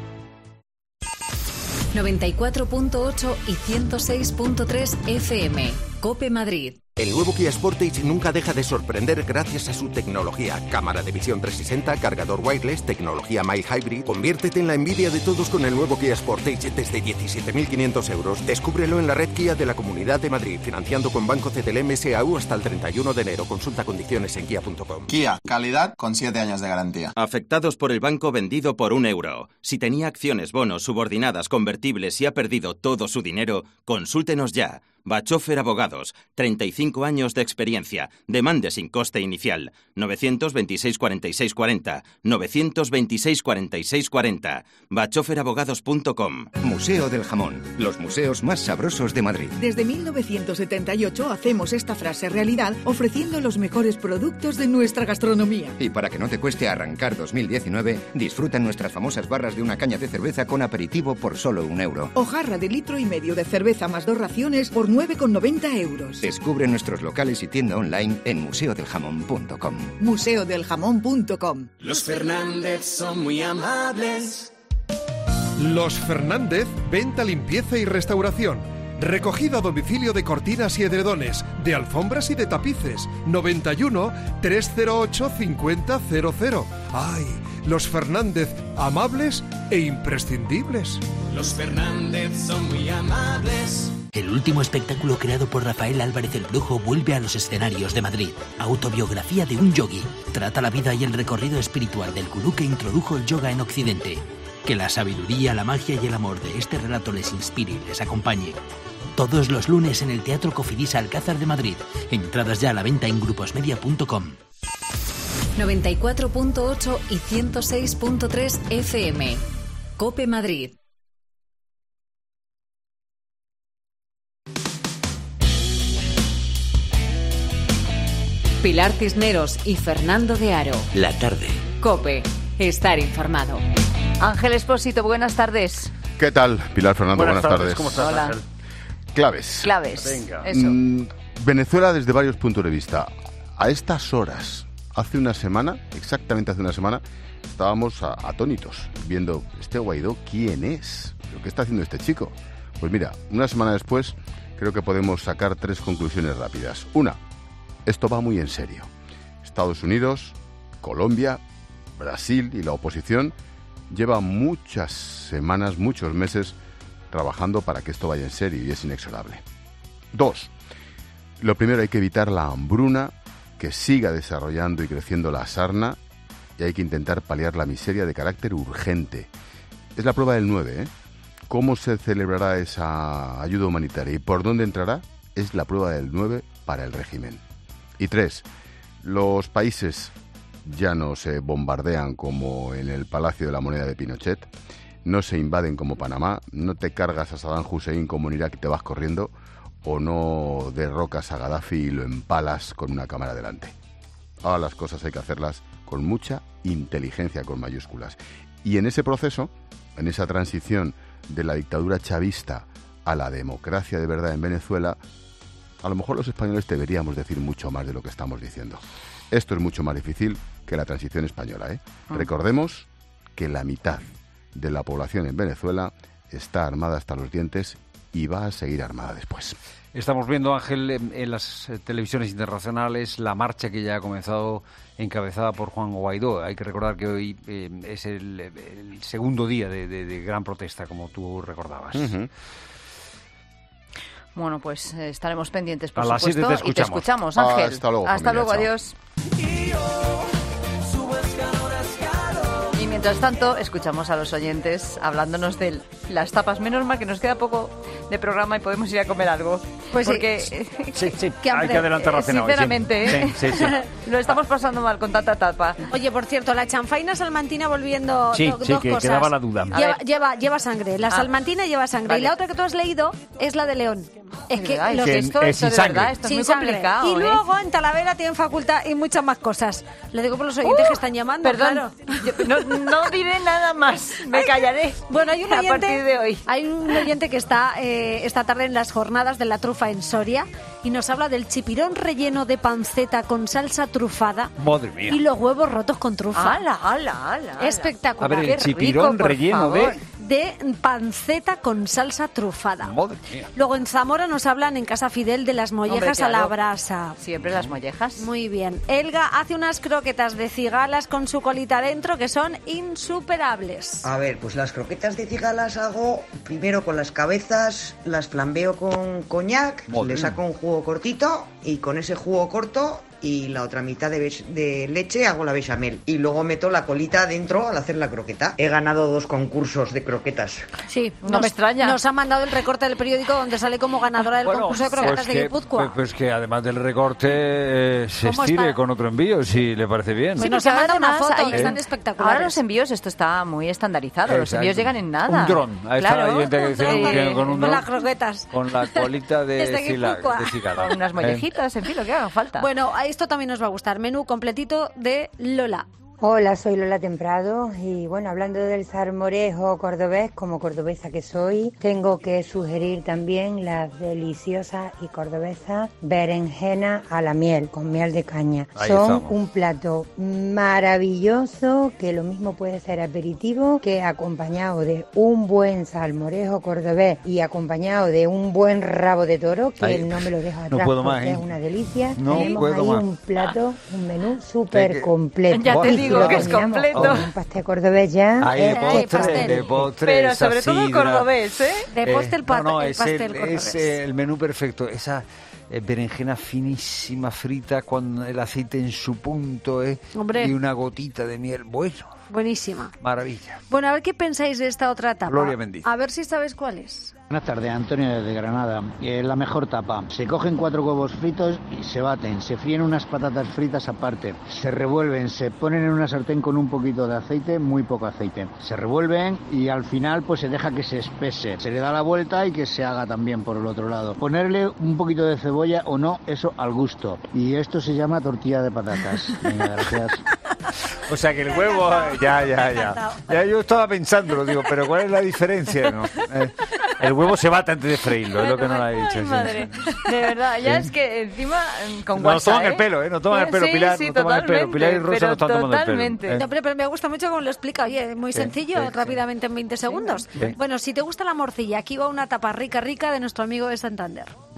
94.8 y 106.3 FM. COPE Madrid. El nuevo Kia Sportage nunca deja de sorprender gracias a su tecnología. Cámara de visión 360, cargador wireless, tecnología mild hybrid. Conviértete en la envidia de todos con el nuevo Kia Sportage desde 17.500 euros. Descúbrelo en la red Kia de la Comunidad de Madrid, financiando con Banco CTLM SAU hasta el 31 de enero. Consulta condiciones en kia.com. Kia, calidad con 7 años de garantía. Afectados por el banco vendido por €1. Si tenía acciones, bonos, subordinadas, convertibles y ha perdido todo su dinero, consúltenos ya. Bachofer Abogados, 35 años de experiencia. Demande sin coste inicial. 926 46 40. 926 46 40. bachoferabogados.com. Museo del Jamón. Los museos más sabrosos de Madrid. Desde 1978 hacemos esta frase realidad ofreciendo los mejores productos de nuestra gastronomía. Y para que no te cueste arrancar 2019, disfruta nuestras famosas barras de una caña de cerveza con aperitivo por solo €1. O jarra de 1,5 litros de cerveza más 2 raciones por 9,90 euros. Descubre nuestros locales y tienda online en museodeljamón.com. museodeljamón.com. Los Fernández son muy amables. Los Fernández, venta, limpieza y restauración. Recogida a domicilio de cortinas y edredones, de alfombras y de tapices. 91 308 5000. ¡Ay! Los Fernández, amables e imprescindibles. Los Fernández son muy amables. El último espectáculo creado por Rafael Álvarez el Brujo vuelve a los escenarios de Madrid. Autobiografía de un yogui. Trata la vida y el recorrido espiritual del gurú que introdujo el yoga en Occidente. Que la sabiduría, la magia y el amor de este relato les inspire y les acompañe. Todos los lunes en el Teatro Cofidis Alcázar de Madrid. Entradas ya a la venta en gruposmedia.com. 94.8 y 106.3 FM. COPE Madrid. Pilar Cisneros y Fernando de Aro. La tarde. COPE. Estar informado. Ángel Espósito, buenas tardes. ¿Qué tal, Pilar, Fernando? Buenas tardes. ¿Cómo estás, Hola. Ángel? Claves. Venga. Eso. Venezuela desde varios puntos de vista. A estas horas, exactamente hace una semana, estábamos atónitos viendo, ¿este Guaidó quién es? ¿Qué está haciendo este chico? Pues mira, una semana después creo que podemos sacar 3 conclusiones rápidas. Una, esto va muy en serio. Estados Unidos, Colombia, Brasil y la oposición llevan muchas semanas, muchos meses trabajando para que esto vaya en serio y es inexorable. 2. Lo primero, hay que evitar la hambruna, que siga desarrollando y creciendo la sarna, y hay que intentar paliar la miseria de carácter urgente. Es la prueba del 9, ¿eh? ¿Cómo se celebrará esa ayuda humanitaria y por dónde entrará? Es la prueba del 9 para el régimen. Y 3. Los países ya no se bombardean como en el Palacio de la Moneda de Pinochet, no se invaden como Panamá, no te cargas a Saddam Hussein como en Irak y te vas corriendo, o no derrocas a Gaddafi y lo empalas con una cámara delante. Ahora las cosas hay que hacerlas con mucha inteligencia, con mayúsculas. Y en ese proceso, en esa transición de la dictadura chavista a la democracia de verdad en Venezuela, a lo mejor los españoles deberíamos decir mucho más de lo que estamos diciendo. Esto es mucho más difícil que la transición española, ¿eh? Recordemos que la mitad de la población en Venezuela está armada hasta los dientes y va a seguir armada después. Estamos viendo, Ángel, en las televisiones internacionales la marcha que ya ha comenzado, encabezada por Juan Guaidó. Hay que recordar que hoy es el segundo día de gran protesta, como tú recordabas. Uh-huh. Bueno, pues estaremos pendientes, por supuesto. A las 7 te escuchamos. Y te escuchamos, Ángel. Hasta luego, Hasta luego, adiós. Y mientras tanto, escuchamos a los oyentes hablándonos de las tapas. Menos mal que nos queda poco de programa y podemos ir a comer algo. Pues porque sí, hay que adelantar la cena hoy. Sinceramente, sí. Lo estamos pasando mal con tanta tapa. Oye, por cierto, la chanfaina salmantina, volviendo sí, dos que cosas. Quedaba la duda. Lleva sangre. La salmantina lleva sangre. Vale. Y la otra que tú has leído es la de León. Es que esto es de verdad, esto es muy complicado. Y luego en Talavera tienen facultad y muchas más cosas. Lo digo por los oyentes que están llamando. Perdón, claro. No diré nada más, me callaré. Bueno, hay un oyente, a partir de hoy. Hay un oyente que está esta tarde en las jornadas de la trufa en Soria y nos habla del chipirón relleno de panceta con salsa trufada. Madre mía. Y los huevos rotos con trufa. ¡Hala! Espectacular. A ver, el chipirón relleno de panceta con salsa trufada. Madre mía. Luego en Zamora nos hablan en Casa Fidel de las mollejas a la brasa. Siempre las mollejas. Muy bien. Elga hace unas croquetas de cigalas con su colita dentro que son insuperables. A ver, pues las croquetas de cigalas hago primero con las cabezas, las flambeo con coñac, le saco un jugo cortito y con ese jugo corto y la otra mitad de leche hago la bechamel y luego meto la colita dentro al hacer la croqueta. He ganado 2 concursos de croquetas. Sí, no me extraña. Nos ha mandado el recorte del periódico donde sale como ganadora del concurso de croquetas de Guipúzcoa. Pues que además del recorte se estire con otro envío, si le parece bien. Sí, nos ha mandado una foto, están espectaculares. Ahora los envíos, esto está muy estandarizado, los envíos llegan en nada. Un dron, ahí está la gente que dice con un dron. Con las croquetas. Con la colita de cigala. Con unas mollejitas, en fin, lo que haga falta. Bueno, a esto también nos va a gustar. Menú completito de Lola. Hola, soy Lola Temprado y bueno, hablando del salmorejo cordobés, como cordobesa que soy, tengo que sugerir también las deliciosas y cordobesas berenjenas a la miel, con miel de caña. Son un plato maravilloso que lo mismo puede ser aperitivo que acompañado de un buen salmorejo cordobés y acompañado de un buen rabo de toro, que no me lo dejo atrás porque es una delicia. Tenemos ahí un plato, un menú súper completo. Ya te digo que es completo. Un pastel cordobés ya. De postre. Pero sobre todo cordobés, ¿eh? De postre el pastel cordobés. Es el menú perfecto. Esa berenjena finísima frita con el aceite en su punto, Hombre. Y una gotita de miel. Bueno. Buenísima. Maravilla. Bueno, a ver qué pensáis de esta otra tapa. Gloria bendita. A ver si sabéis cuál es. Buenas tardes, Antonio desde Granada. La mejor tapa. Se cogen 4 huevos fritos y se baten. Se fríen unas patatas fritas aparte. Se revuelven, se ponen en una sartén con un poquito de aceite, muy poco aceite. Se revuelven y al final pues se deja que se espese. Se le da la vuelta y que se haga también por el otro lado. Ponerle un poquito de cebolla o no, eso al gusto. Y esto se llama tortilla de patatas. Venga, gracias. O sea que el huevo... Ya yo estaba pensándolo, digo, pero ¿cuál es la diferencia? ¿No? El huevo se bate antes de freírlo, es lo que no lo ha dicho. Ay, madre. De verdad, ya es que encima con nos toman el pelo, nos toman el pelo, Pilar. Sí, nos toman el pelo. Pilar y Rosa nos están tomando el pelo. No, pero me gusta mucho cómo lo explica. Oye, muy sencillo, rápidamente en 20 segundos. Bueno, si te gusta la morcilla, aquí va una tapa rica de nuestro amigo de Santander.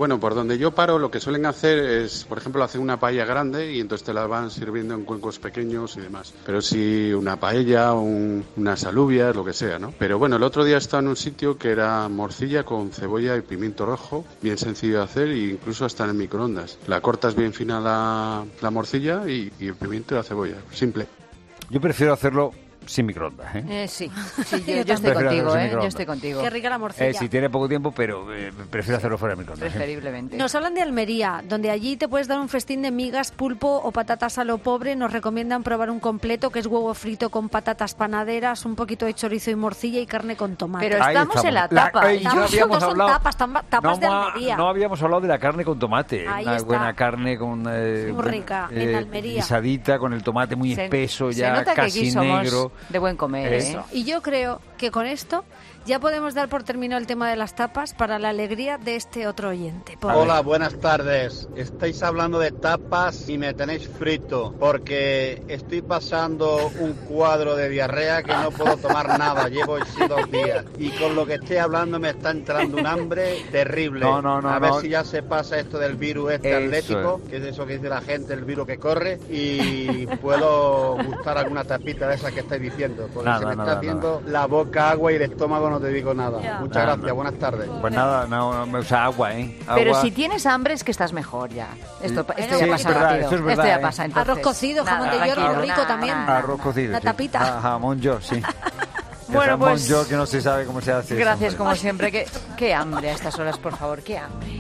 Bueno, por donde yo paro lo que suelen hacer es, por ejemplo, hacer una paella grande y entonces te la van sirviendo en cuencos pequeños y demás. Pero sí una paella, unas alubias, lo que sea, ¿no? Pero bueno, el otro día estaba en un sitio que era morcilla con cebolla y pimiento rojo, bien sencillo de hacer e incluso hasta en el microondas. La cortas bien fina la morcilla y el pimiento y la cebolla. Simple. Yo prefiero hacerlo sin microondas, sí, yo estoy contigo, yo estoy contigo. Qué rica la morcilla. Si tiene poco tiempo, pero prefiero hacerlo fuera de microondas. Preferiblemente. Nos hablan de Almería, donde allí te puedes dar un festín de migas, pulpo o patatas a lo pobre. Nos recomiendan probar un completo, que es huevo frito con patatas panaderas, un poquito de chorizo y morcilla y carne con tomate. Pero estamos en la tapa. Tapas de Almería. No habíamos hablado de la carne con tomate. Buena carne con... muy rica, en Almería. Guisadita, con el tomate muy espeso, ya casi negro. De buen comer, Eso. Y yo creo que con esto ya podemos dar por terminado el tema de las tapas para la alegría de este otro oyente. Hola, buenas tardes. Estáis hablando de tapas y me tenéis frito porque estoy pasando un cuadro de diarrea que no puedo tomar nada. Llevo así 2 días y con lo que estoy hablando me está entrando un hambre terrible. A ver si ya se pasa esto del virus atlético, que es eso que dice la gente, el virus que corre, y puedo gustar alguna tapita de esas que estáis diciendo, porque se me está haciendo la boca agua y el estómago no te digo nada. Muchas gracias, buenas tardes. Pues nada, no me usa agua, Pero si tienes hambre es que estás mejor ya. Esto ya pasa rápido. Esto es verdad, esto ya pasa, entonces. Arroz cocido, jamón de york, muy rico también. Arroz cocido. Una tapita. Jamón york, sí. Bueno, pues jamón york que no se sabe cómo se hace. Gracias, como siempre. Qué hambre a estas horas, por favor, qué hambre.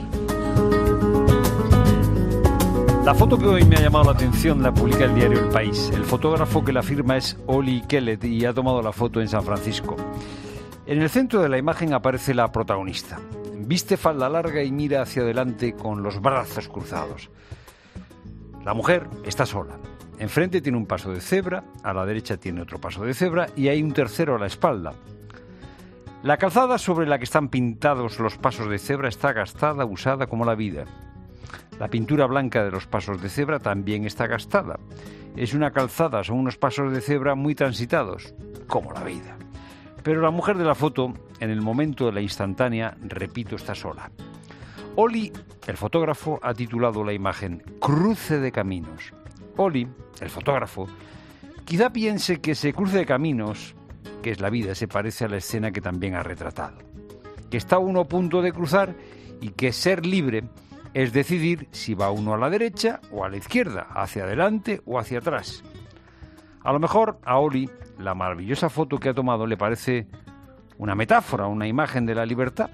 La foto que hoy me ha llamado la atención la publica el diario El País. El fotógrafo que la firma es Oli Kellett y ha tomado la foto en San Francisco. En el centro de la imagen aparece la protagonista. Viste falda larga y mira hacia adelante con los brazos cruzados. La mujer está sola. Enfrente tiene un paso de cebra, a la derecha tiene otro paso de cebra y hay un tercero a la espalda. La calzada sobre la que están pintados los pasos de cebra está gastada, usada como la vida. La pintura blanca de los pasos de cebra también está gastada. Es una calzada, son unos pasos de cebra muy transitados, como la vida. Pero la mujer de la foto, en el momento de la instantánea, repito, está sola. Oli, el fotógrafo, ha titulado la imagen Cruce de Caminos. Oli, el fotógrafo, quizá piense que ese cruce de caminos, que es la vida, se parece a la escena que también ha retratado. Que está uno a punto de cruzar y que ser libre es decidir si va uno a la derecha o a la izquierda, hacia adelante o hacia atrás. A lo mejor a Oli la maravillosa foto que ha tomado le parece una metáfora, una imagen de la libertad.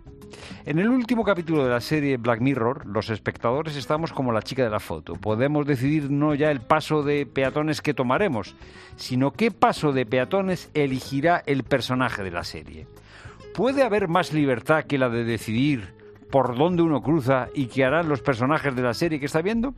En el último capítulo de la serie Black Mirror, los espectadores estamos como la chica de la foto. Podemos decidir no ya el paso de peatones que tomaremos, sino qué paso de peatones elegirá el personaje de la serie. ¿Puede haber más libertad que la de decidir por dónde uno cruza y qué harán los personajes de la serie que está viendo?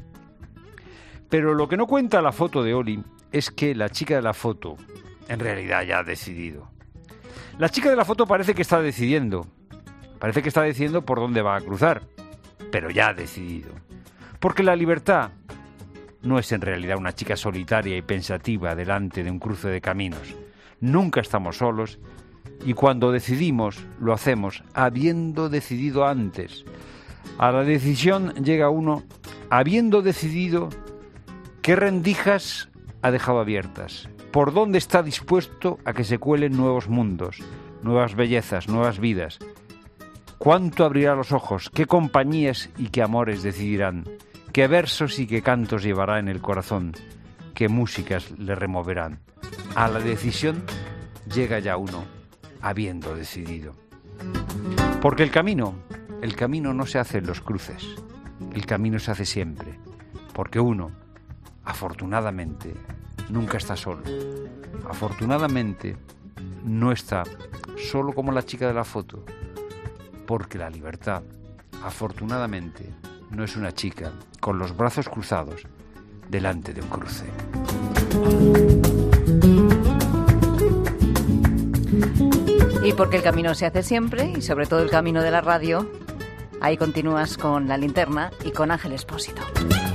Pero lo que no cuenta la foto de Oli es que la chica de la foto en realidad ya ha decidido. La chica de la foto parece que está decidiendo. Parece que está decidiendo por dónde va a cruzar, pero ya ha decidido. Porque la libertad no es en realidad una chica solitaria y pensativa delante de un cruce de caminos. Nunca estamos solos y cuando decidimos lo hacemos habiendo decidido antes. A la decisión llega uno habiendo decidido qué rendijas ha dejado abiertas, por dónde está dispuesto a que se cuelen nuevos mundos, nuevas bellezas, nuevas vidas. ¿Cuánto abrirá los ojos? ¿Qué compañías y qué amores decidirán? ¿Qué versos y qué cantos llevará en el corazón? ¿Qué músicas le removerán? A la decisión llega ya uno, habiendo decidido. Porque el camino no se hace en los cruces. El camino se hace siempre. Porque uno, afortunadamente, nunca está solo. Afortunadamente, no está solo como la chica de la foto. Porque la libertad, afortunadamente, no es una chica con los brazos cruzados delante de un cruce. Y porque el camino se hace siempre, y sobre todo el camino de la radio, ahí continúas con La Linterna y con Ángel Expósito.